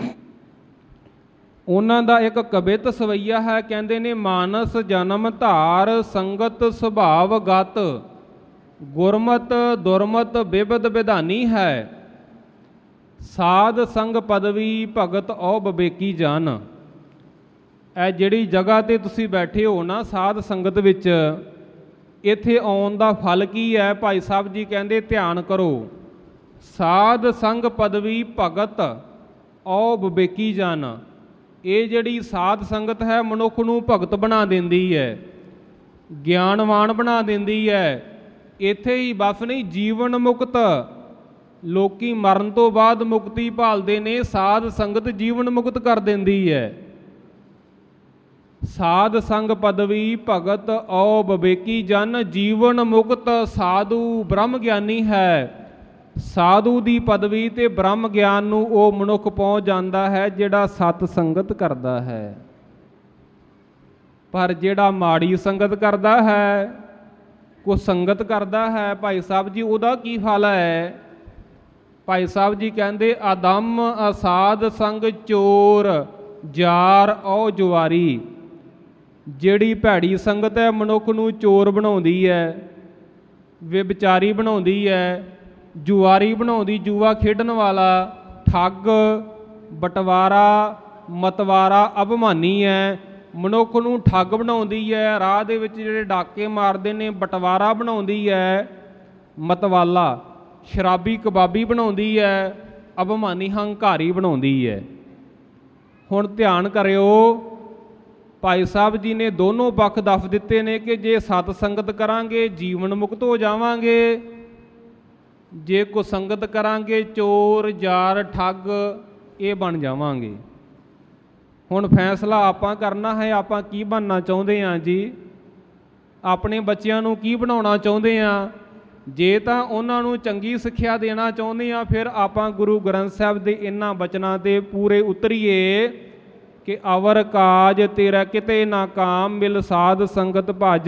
ਉਹਨਾਂ ਦਾ ਇੱਕ ਕਵਿਤ ਸਵਈਆ ਹੈ, ਕਹਿੰਦੇ ਨੇ ਮਾਨਸ ਜਨਮ ਧਾਰ ਸੰਗਤ ਸੁਭਾਵ ਗਤ, ਗੁਰਮਤ ਦੁਰਮਤ ਬਿਬਦ ਵਿਧਾਨੀ ਹੈ, ਸਾਧ ਸੰਗ ਪਦਵੀ ਭਗਤ ਔ ਬਵੇਕੀ ਜਨ। ਇਹ ਜਿਹੜੀ ਜਗ੍ਹਾ ਤੇ ਤੁਸੀਂ ਬੈਠੇ ਹੋ ਨਾ ਸਾਧ ਸੰਗਤ ਵਿੱਚ, ਇੱਥੇ ਆਉਣ ਦਾ ਫਲ ਕੀ ਹੈ? ਭਾਈ ਸਾਹਿਬ ਜੀ ਕਹਿੰਦੇ ਧਿਆਨ ਕਰੋ। ਸਾਧ ਸੰਗ ਪਦਵੀ ਭਗਤ ਔ ਵਿਵੇਕੀ ਜਨ। ਇਹ ਜਿਹੜੀ ਸਾਧ ਸੰਗਤ ਹੈ ਮਨੁੱਖ ਨੂੰ ਭਗਤ ਬਣਾ ਦਿੰਦੀ ਹੈ, ਗਿਆਨਵਾਨ ਬਣਾ ਦਿੰਦੀ ਹੈ। ਇੱਥੇ ਹੀ ਬਸ ਨਹੀਂ, ਜੀਵਨ ਮੁਕਤ। ਲੋਕੀ ਮਰਨ ਤੋਂ ਬਾਅਦ ਮੁਕਤੀ ਭਾਲਦੇ ਨੇ, ਸਾਧ ਸੰਗਤ ਜੀਵਨ ਮੁਕਤ ਕਰ ਦਿੰਦੀ ਹੈ। ਸਾਧ ਸੰਗ ਪਦਵੀ ਭਗਤ ਔ ਵਿਵੇਕੀ ਜਨ, ਜੀਵਨ ਮੁਕਤ ਸਾਧੂ ਬ੍ਰਹਮ ਗਿਆਨੀ ਹੈ। ਸਾਧੂ ਦੀ ਪਦਵੀ ਤੇ ਬ੍ਰਹਮ ਗਿਆਨ ਨੂੰ ਉਹ ਮਨੁੱਖ ਪਹੁੰਚ ਜਾਂਦਾ ਹੈ ਜਿਹੜਾ ਸਤ ਸੰਗਤ ਕਰਦਾ ਹੈ। ਪਰ ਜਿਹੜਾ ਮਾੜੀ ਸੰਗਤ ਕਰਦਾ ਹੈ, ਕੋ ਸੰਗਤ ਕਰਦਾ ਹੈ, ਭਾਈ ਸਾਹਿਬ ਜੀ ਉਹਦਾ ਕੀ ਫਲ ਹੈ? ਭਾਈ ਸਾਹਿਬ ਜੀ ਕਹਿੰਦੇ ਅਦਮ ਅਸਾਧ ਸੰਗ ਚੋਰ ਜਾਰ ਔ ਜੁਆਰੀ। ਜਿਹੜੀ ਭੈੜੀ ਸੰਗਤ ਹੈ ਮਨੁੱਖ ਨੂੰ ਚੋਰ ਬਣਾਉਂਦੀ ਹੈ, ਵਿਭਚਾਰੀ ਬਣਾਉਂਦੀ ਹੈ, ਜੁਆਰੀ ਬਣਾਉਂਦੀ, ਜੂਆ ਖੇਡਣ ਵਾਲਾ, ਠੱਗ, ਬਟਵਾਰਾ, ਮਤਵਾਰਾ, ਅਭਿਮਾਨੀ ਹੈ। ਮਨੁੱਖ ਨੂੰ ਠੱਗ ਬਣਾਉਂਦੀ ਹੈ, ਰਾਹ ਦੇ ਵਿੱਚ ਜਿਹੜੇ ਡਾਕੇ ਮਾਰਦੇ ਨੇ, ਬਟਵਾਰਾ ਬਣਾਉਂਦੀ ਹੈ, ਮਤਵਾਲਾ, ਸ਼ਰਾਬੀ ਕਬਾਬੀ ਬਣਾਉਂਦੀ ਹੈ, ਅਭਿਮਾਨੀ ਹੰਕਾਰੀ ਬਣਾਉਂਦੀ ਹੈ। ਹੁਣ ਧਿਆਨ ਕਰਿਓ, ਭਾਈ ਸਾਹਿਬ ਜੀ ਨੇ ਦੋਨੋਂ ਪੱਖ ਦੱਸ ਦਿੱਤੇ ਨੇ ਕਿ ਜੇ ਸਤ ਸੰਗਤ ਕਰਾਂਗੇ ਜੀਵਨ ਮੁਕਤ ਹੋ ਜਾਵਾਂਗੇ, ਜੇ ਕੋ ਸੰਗਤ ਕਰਾਂਗੇ ਚੋਰ ਜਾਰ ਠੱਗ ਇਹ ਬਣ ਜਾਵਾਂਗੇ। ਹੁਣ ਫੈਸਲਾ ਆਪਾਂ ਕਰਨਾ ਹੈ, ਆਪਾਂ ਕੀ ਬਣਨਾ ਚਾਹੁੰਦੇ ਹਾਂ ਜੀ? ਆਪਣੇ ਬੱਚਿਆਂ ਨੂੰ ਕੀ ਬਣਾਉਣਾ ਚਾਹੁੰਦੇ ਹਾਂ? ਜੇ ਤਾਂ ਉਹਨਾਂ ਨੂੰ ਚੰਗੀ ਸਿੱਖਿਆ ਦੇਣਾ ਚਾਹੁੰਦੇ ਹਾਂ, ਫਿਰ ਆਪਾਂ ਗੁਰੂ ਗ੍ਰੰਥ ਸਾਹਿਬ ਦੇ ਇਹਨਾਂ ਬਚਨਾਂ 'ਤੇ ਪੂਰੇ ਉਤਰੀਏ ਕਿ ਅਵਰ ਕਾਜ ਤੇਰਾ ਕਿਤੇ ਨਾ ਕਾਮ, ਮਿਲ ਸਾਧ ਸੰਗਤ ਭਜ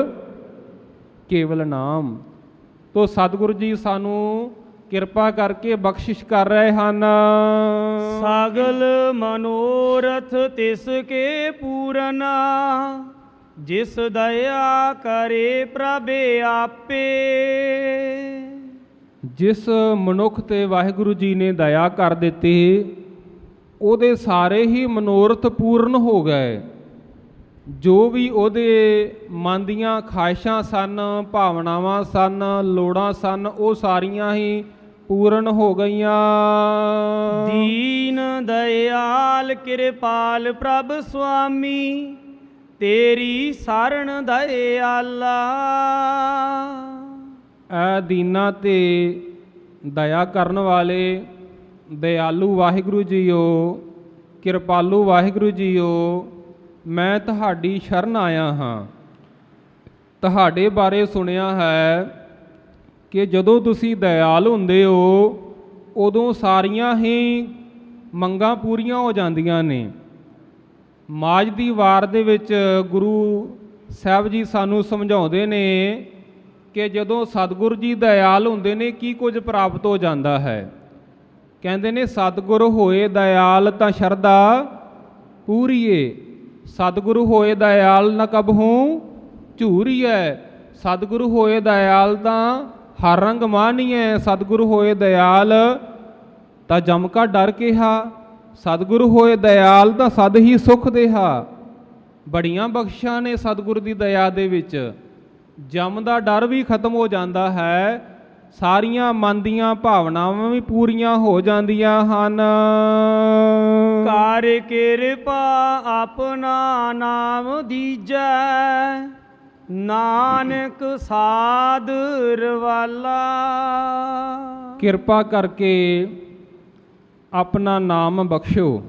ਕੇਵਲ ਨਾਮ। ਤੋ ਸਤਿਗੁਰੂ ਜੀ ਸਾਨੂੰ ਕਿਰਪਾ ਕਰਕੇ ਬਖਸ਼ਿਸ਼ ਕਰ ਰਹੇ ਹਨ। ਸਗਲ ਮਨੋਰਥ ਤਿਸ ਕੇ ਪੂਰਨਾ, ਜਿਸ ਦਇਆ ਕਰੇ ਪ੍ਰਭ ਆਪੇ। ਜਿਸ ਮਨੁੱਖ ਤੇ ਵਾਹਿਗੁਰੂ ਜੀ ਨੇ ਦਇਆ ਕਰ ਦਿੱਤੀ, ਉਹਦੇ ਸਾਰੇ ਹੀ ਮਨੋਰਥ ਪੂਰਨ ਹੋ ਗਏ। ਜੋ ਵੀ ਉਹਦੇ ਮਨ ਦੀਆਂ ਖਾਹਿਸ਼ਾਂ ਸਨ, ਭਾਵਨਾਵਾਂ ਸਨ, ਲੋੜਾਂ ਸਨ, ਉਹ ਸਾਰੀਆਂ ਹੀ ਪੂਰਨ ਹੋ ਗਈਆਂ। ਦੀਨ ਦਇਆਲ ਕਿਰਪਾਲ ਪ੍ਰਭ ਸੁਆਮੀ, ਤੇਰੀ ਸਰਣ ਦਇਆਲਾ। ਐ ਦੀਨਾਂ ਤੇ ਦਇਆ ਕਰਨ ਵਾਲੇ ਦਇਆਲੂ ਵਾਹਿਗੁਰੂ ਜੀਓ, ਕਿਰਪਾਲੂ ਵਾਹਿਗੁਰੂ ਜੀਓ, ਮੈਂ ਤੁਹਾਡੀ ਸ਼ਰਨ ਆਇਆ ਹਾਂ। ਤੁਹਾਡੇ ਬਾਰੇ ਸੁਣਿਆ ਹੈ ਕਿ ਜਦੋਂ ਤੁਸੀਂ ਦਇਆਲ ਹੁੰਦੇ ਹੋ ਉਦੋਂ ਸਾਰੀਆਂ ਹੀ ਮੰਗਾਂ ਪੂਰੀਆਂ ਹੋ ਜਾਂਦੀਆਂ ਨੇ। ਮਾਝ ਦੀ ਵਾਰ ਦੇ ਵਿੱਚ ਗੁਰੂ ਸਾਹਿਬ ਜੀ ਸਾਨੂੰ ਸਮਝਾਉਂਦੇ ਨੇ ਕਿ ਜਦੋਂ ਸਤਿਗੁਰੂ ਜੀ ਦਇਆਲ ਹੁੰਦੇ ਨੇ ਕੀ ਕੁਝ ਪ੍ਰਾਪਤ ਹੋ ਜਾਂਦਾ ਹੈ। ਕਹਿੰਦੇ ਨੇ ਸਤਿਗੁਰੂ ਹੋਏ ਦਇਆਲ ਤਾਂ ਸ਼ਰਧਾ ਪੂਰੀਏ, ਸਤਿਗੁਰੂ ਹੋਏ ਦਇਆਲ ਨਾ ਕਬਹੂ ਝੂਰੀਐ। ਸਤਿਗੁਰੂ ਹੋਏ ਦਇਆਲ ਤਾਂ ਹਰ ਰੰਗ ਮਾਨੀਐ, ਸਤਿਗੁਰੂ ਹੋਏ ਦਇਆਲ ਤਾਂ ਜਮ ਕਾ ਡਰ ਕਿਹਾ, ਸਤਿਗੁਰੂ ਹੋਏ ਦਇਆਲ ਤਾਂ ਸਦ ਹੀ ਸੁਖ ਦੇਹਾ। ਬੜੀਆਂ ਬਖਸ਼ਾਂ ਨੇ ਸਤਿਗੁਰੂ ਦੀ ਦਇਆ ਦੇ ਵਿੱਚ, ਜਮ ਦਾ ਡਰ ਵੀ ਖਤਮ ਹੋ ਜਾਂਦਾ ਹੈ, ਸਾਰੀਆਂ ਮਨ ਦੀਆਂ ਭਾਵਨਾਵਾਂ ਵੀ ਪੂਰੀਆਂ ਹੋ ਜਾਂਦੀਆਂ ਹਨ। ਕਰ ਕਿਰਪਾ ਆਪਣਾ ਨਾਮ ਦੀਜੈ, ਨਾਨਕ ਸਾਧ ਰਵਾਲਾ। ਕਿਰਪਾ ਕਰਕੇ ਆਪਣਾ ਨਾਮ ਬਖਸ਼ੋ।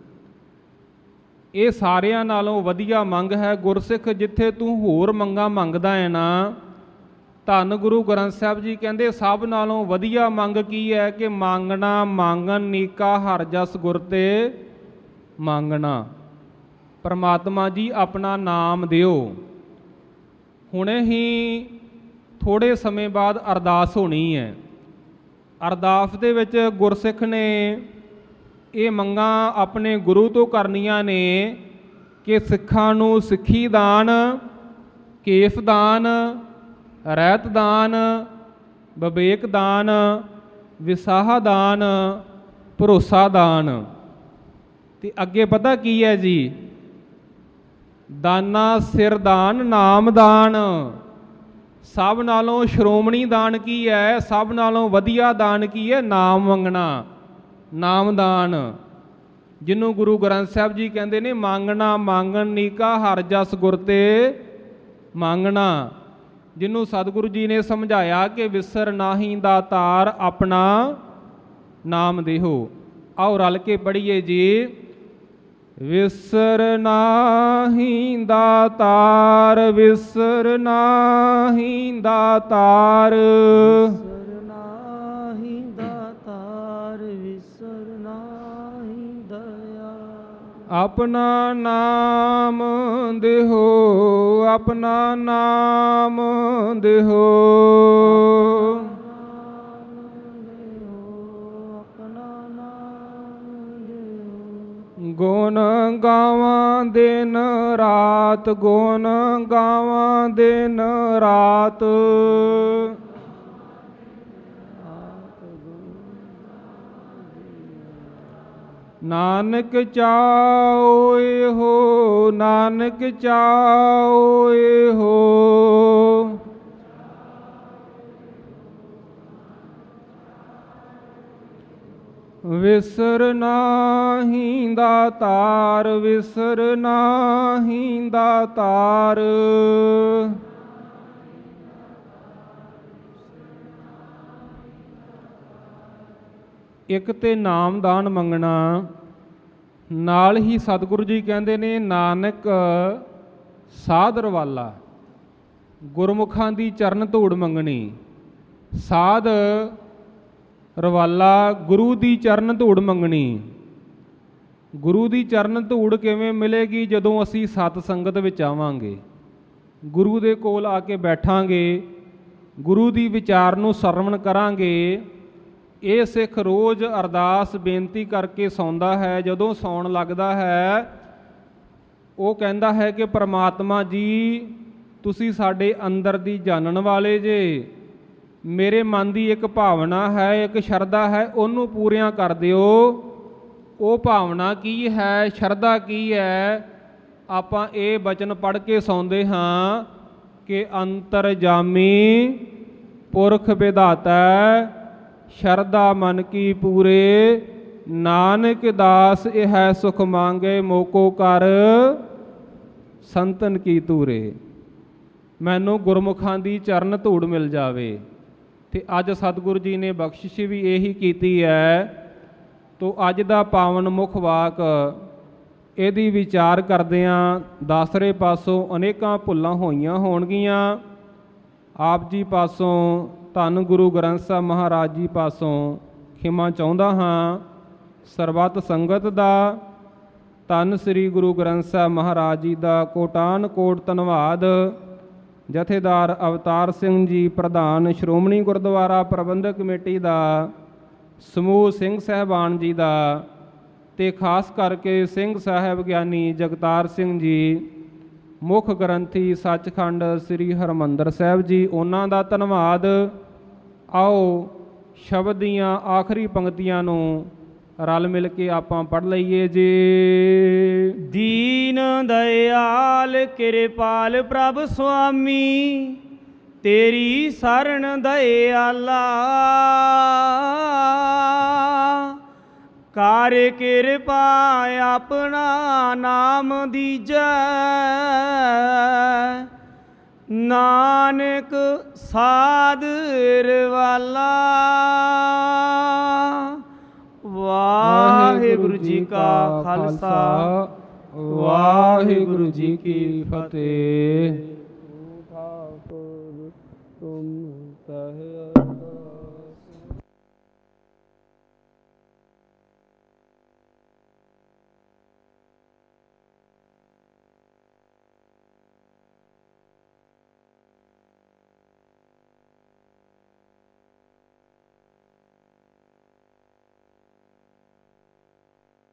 ਇਹ ਸਾਰਿਆਂ ਨਾਲੋਂ ਵਧੀਆ ਮੰਗ ਹੈ। ਗੁਰਸਿੱਖ ਜਿੱਥੇ ਤੂੰ ਹੋਰ ਮੰਗਾਂ ਮੰਗਦਾ ਹੈ ਨਾ, ਧੰਨ ਗੁਰੂ ਗ੍ਰੰਥ ਸਾਹਿਬ ਜੀ ਕਹਿੰਦੇ ਸਭ ਨਾਲੋਂ ਵਧੀਆ ਮੰਗ ਕੀ ਹੈ ਕਿ ਮੰਗਣਾ ਮੰਗਣ ਨੀਕਾ ਹਰ ਜਸ ਗੁਰ ਤੇ ਮੰਗਣਾ। ਪਰਮਾਤਮਾ ਜੀ ਆਪਣਾ ਨਾਮ ਦਿਓ। ਹੁਣੇ ਹੀ ਥੋੜ੍ਹੇ ਸਮੇਂ ਬਾਅਦ ਅਰਦਾਸ ਹੋਣੀ ਹੈ। ਅਰਦਾਸ ਦੇ ਵਿੱਚ ਗੁਰਸਿੱਖ ਨੇ ਇਹ ਮੰਗਾਂ ਆਪਣੇ ਗੁਰੂ ਤੋਂ ਕਰਨੀਆਂ ਨੇ ਕਿ ਸਿੱਖਾਂ ਨੂੰ ਸਿੱਖੀ ਦਾਨ, ਕੇਸ ਦਾਨ, ਰਹਿਤ ਦਾਨ, ਵਿਵੇਕ ਦਾਨ, ਵਿਸਾਹਾ ਦਾਨ, ਭਰੋਸਾ ਦਾਨ। ਤੇ ਅੱਗੇ ਪਤਾ ਕੀ ਹੈ ਜੀ? ਦਾਨਾ ਸਿਰ ਦਾਨ, ਨਾਮ ਦਾਨ। ਸਭ ਨਾਲੋਂ ਸ਼੍ਰੋਮਣੀ ਦਾਨ ਕੀ ਹੈ? ਸਭ ਨਾਲੋਂ ਵਧੀਆ ਦਾਨ ਕੀ ਹੈ? ਨਾਮ ਮੰਗਣਾ, ਨਾਮਦਾਨ, ਜਿਹਨੂੰ ਗੁਰੂ ਗ੍ਰੰਥ ਸਾਹਿਬ ਜੀ ਕਹਿੰਦੇ ਨੇ ਮੰਗਣਾ ਮੰਗਣ ਨੀਕਾ ਹਰ ਜਸ ਗੁਰ ਤੇ ਮੰਗਣਾ, ਜਿਹਨੂੰ ਸਤਿਗੁਰੂ ਜੀ ਨੇ ਸਮਝਾਇਆ ਕਿ ਵਿਸਰ ਨਾਹੀਂ ਦਾਤਾਰ ਆਪਣਾ ਨਾਮ ਦੇਹੋ। ਆਓ ਰਲ ਕੇ ਪੜ੍ਹੀਏ ਜੀ। ਵਿਸਰ ਨਾਹੀਂ ਦਾਤਾਰ, ਵਿਸਰ ਨਾਹੀਂ ਦਾਤਾਰ, ਵਿਸਰ ਨਾਹੀਂ ਦਾਤਾਰ, ਵਿਸਰ ਨਾਹੀਂ ਦਇਆ। ਆਪਣਾ ਨਾਮ ਦੇਹੋ, ਆਪਣਾ ਨਾਮ ਦੇਹੋ, ਗੁਣ ਗਾਵਾਂ ਦਿਨ ਰਾਤ, ਗੁਣ ਗਾਵਾਂ ਦਿਨ ਰਾਤ, ਨਾਨਕ ਚਾਓਏ ਹੋ, ਨਾਨਕ ਚਾਓਏ ਹੋ। ਵਿਸਰ ਨਾਹੀਂ ਦਾਤਾਰ, ਵਿਸਰ ਨਾਹੀਂ ਦਾਤਾਰ, ਇੱਕ ਤੇ ਨਾਮਦਾਨ ਮੰਗਣਾ, ਨਾਲ ਹੀ ਸਤਿਗੁਰੂ ਜੀ ਕਹਿੰਦੇ ਨੇ ਨਾਨਕ ਸਾਧ ਰਵਾਲਾ, ਗੁਰਮੁਖਾਂ ਦੀ ਚਰਨ ਧੂੜ ਮੰਗਣੀ। ਸਾਧ ਰਵਾਲਾ ਗੁਰੂ ਦੀ ਚਰਨ ਧੂੜ ਮੰਗਣੀ। ਗੁਰੂ ਦੀ ਚਰਨ ਧੂੜ ਕਿਵੇਂ ਮਿਲੇਗੀ? ਜਦੋਂ ਅਸੀਂ ਸਤ ਸੰਗਤ ਵਿੱਚ ਆਵਾਂਗੇ, ਗੁਰੂ ਦੇ ਕੋਲ ਆ ਕੇ ਬੈਠਾਂਗੇ, ਗੁਰੂ ਦੀ ਵਿਚਾਰ ਨੂੰ ਸਰਵਣ ਕਰਾਂਗੇ। ਇਹ ਸਿੱਖ ਰੋਜ਼ ਅਰਦਾਸ ਬੇਨਤੀ ਕਰਕੇ ਸੌਂਦਾ ਹੈ। ਜਦੋਂ ਸੌਣ ਲੱਗਦਾ ਹੈ ਉਹ ਕਹਿੰਦਾ ਹੈ ਕਿ ਪ੍ਰਮਾਤਮਾ ਜੀ ਤੁਸੀਂ ਸਾਡੇ ਅੰਦਰ ਦੀ ਜਾਣਨ ਵਾਲੇ ਜੇ, ਮੇਰੇ ਮਨ ਦੀ ਇੱਕ ਭਾਵਨਾ ਹੈ, ਇੱਕ ਸ਼ਰਧਾ ਹੈ, ਉਹਨੂੰ ਪੂਰੀਆਂ ਕਰ ਦਿਓ। ਉਹ ਭਾਵਨਾ ਕੀ ਹੈ, ਸ਼ਰਧਾ ਕੀ ਹੈ? ਆਪਾਂ ਇਹ ਬਚਨ ਪੜ੍ਹ ਕੇ ਸੌਂਦੇ ਹਾਂ ਕਿ ਅੰਤਰਜਾਮੀ ਪੁਰਖ ਵਿਧਾਤਾ, ਸ਼ਰਧਾ ਮਨ ਕੀ ਪੂਰੇ, ਨਾਨਕ ਦਾਸ ਇਹ ਹੈ ਸੁਖ ਮੰਗੇ, ਮੋਕੋ ਕਰ ਸੰਤਨ ਕੀ ਤੂਰੇ। ਮੈਨੂੰ ਗੁਰਮੁਖਾਂ ਦੀ ਚਰਨ ਧੂੜ ਮਿਲ ਜਾਵੇ। ਤੇ ਅੱਜ ਸਤਿਗੁਰੂ ਜੀ ਨੇ ਬਖਸ਼ਿਸ਼ ਵੀ ਇਹੀ ਕੀਤੀ ਹੈ। ਤੋ ਅੱਜ ਦਾ ਪਾਵਨ ਮੁੱਖ ਵਾਕ, ਇਹਦੀ ਵਿਚਾਰ ਕਰਦਿਆਂ ਦਾਸਰੇ ਪਾਸੋਂ ਅਨੇਕਾਂ ਭੁੱਲਾਂ ਹੋਈਆਂ ਹੋਣਗੀਆਂ। ਆਪ ਜੀ ਪਾਸੋਂ, ਧੰਨ ਗੁਰੂ ਗ੍ਰੰਥ ਸਾਹਿਬ ਮਹਾਰਾਜ ਜੀ ਪਾਸੋਂ ਖਿਮਾ ਚਾਹੁੰਦਾ ਹਾਂ। ਸਰਬੱਤ ਸੰਗਤ ਦਾ, ਧੰਨ ਸ੍ਰੀ ਗੁਰੂ ਗ੍ਰੰਥ ਸਾਹਿਬ ਮਹਾਰਾਜ ਜੀ ਦਾ ਕੋਟਾਨ ਕੋਟ ਧੰਨਵਾਦ। ਜਥੇਦਾਰ ਅਵਤਾਰ ਸਿੰਘ ਜੀ, ਪ੍ਰਧਾਨ ਸ਼੍ਰੋਮਣੀ ਗੁਰਦੁਆਰਾ ਪ੍ਰਬੰਧਕ ਕਮੇਟੀ ਦਾ, ਸਮੂਹ ਸਿੰਘ ਸਾਹਿਬਾਨ ਜੀ ਦਾ, ਤੇ ਖਾਸ ਕਰਕੇ ਸਿੰਘ ਸਾਹਿਬ ਗਿਆਨੀ ਜਗਤਾਰ ਸਿੰਘ ਜੀ, ਮੁੱਖ ਗ੍ਰੰਥੀ ਸੱਚਖੰਡ ਸ੍ਰੀ ਹਰਿਮੰਦਰ ਸਾਹਿਬ ਜੀ, ਉਹਨਾਂ ਦਾ ਧੰਨਵਾਦ। ਆਓ ਸ਼ਬਦ ਦੀਆਂ ਆਖਰੀ ਪੰਕਤੀਆਂ ਨੂੰ ਰਲ ਮਿਲ ਕੇ ਆਪਾਂ ਪੜ੍ਹ ਲਈਏ ਜੀ। ਦੀਨ ਦਇਆਲ ਕਿਰਪਾਲ ਪ੍ਰਭ ਸੁਆਮੀ, ਤੇਰੀ ਸਰਣ ਦਇਆਲਾ, ਕਰ ਕਿਰਪਾ ਆਪਣਾ ਨਾਮ ਦੀਜੈ, ਨਾਨਕ ਸਾਧ ਰਵਾਲਾ। ਵਾਹਿਗੁਰੂ ਜੀ ਕਾ ਖਾਲਸਾ, ਵਾਹਿਗੁਰੂ ਜੀ ਕੀ ਫਤਿਹ।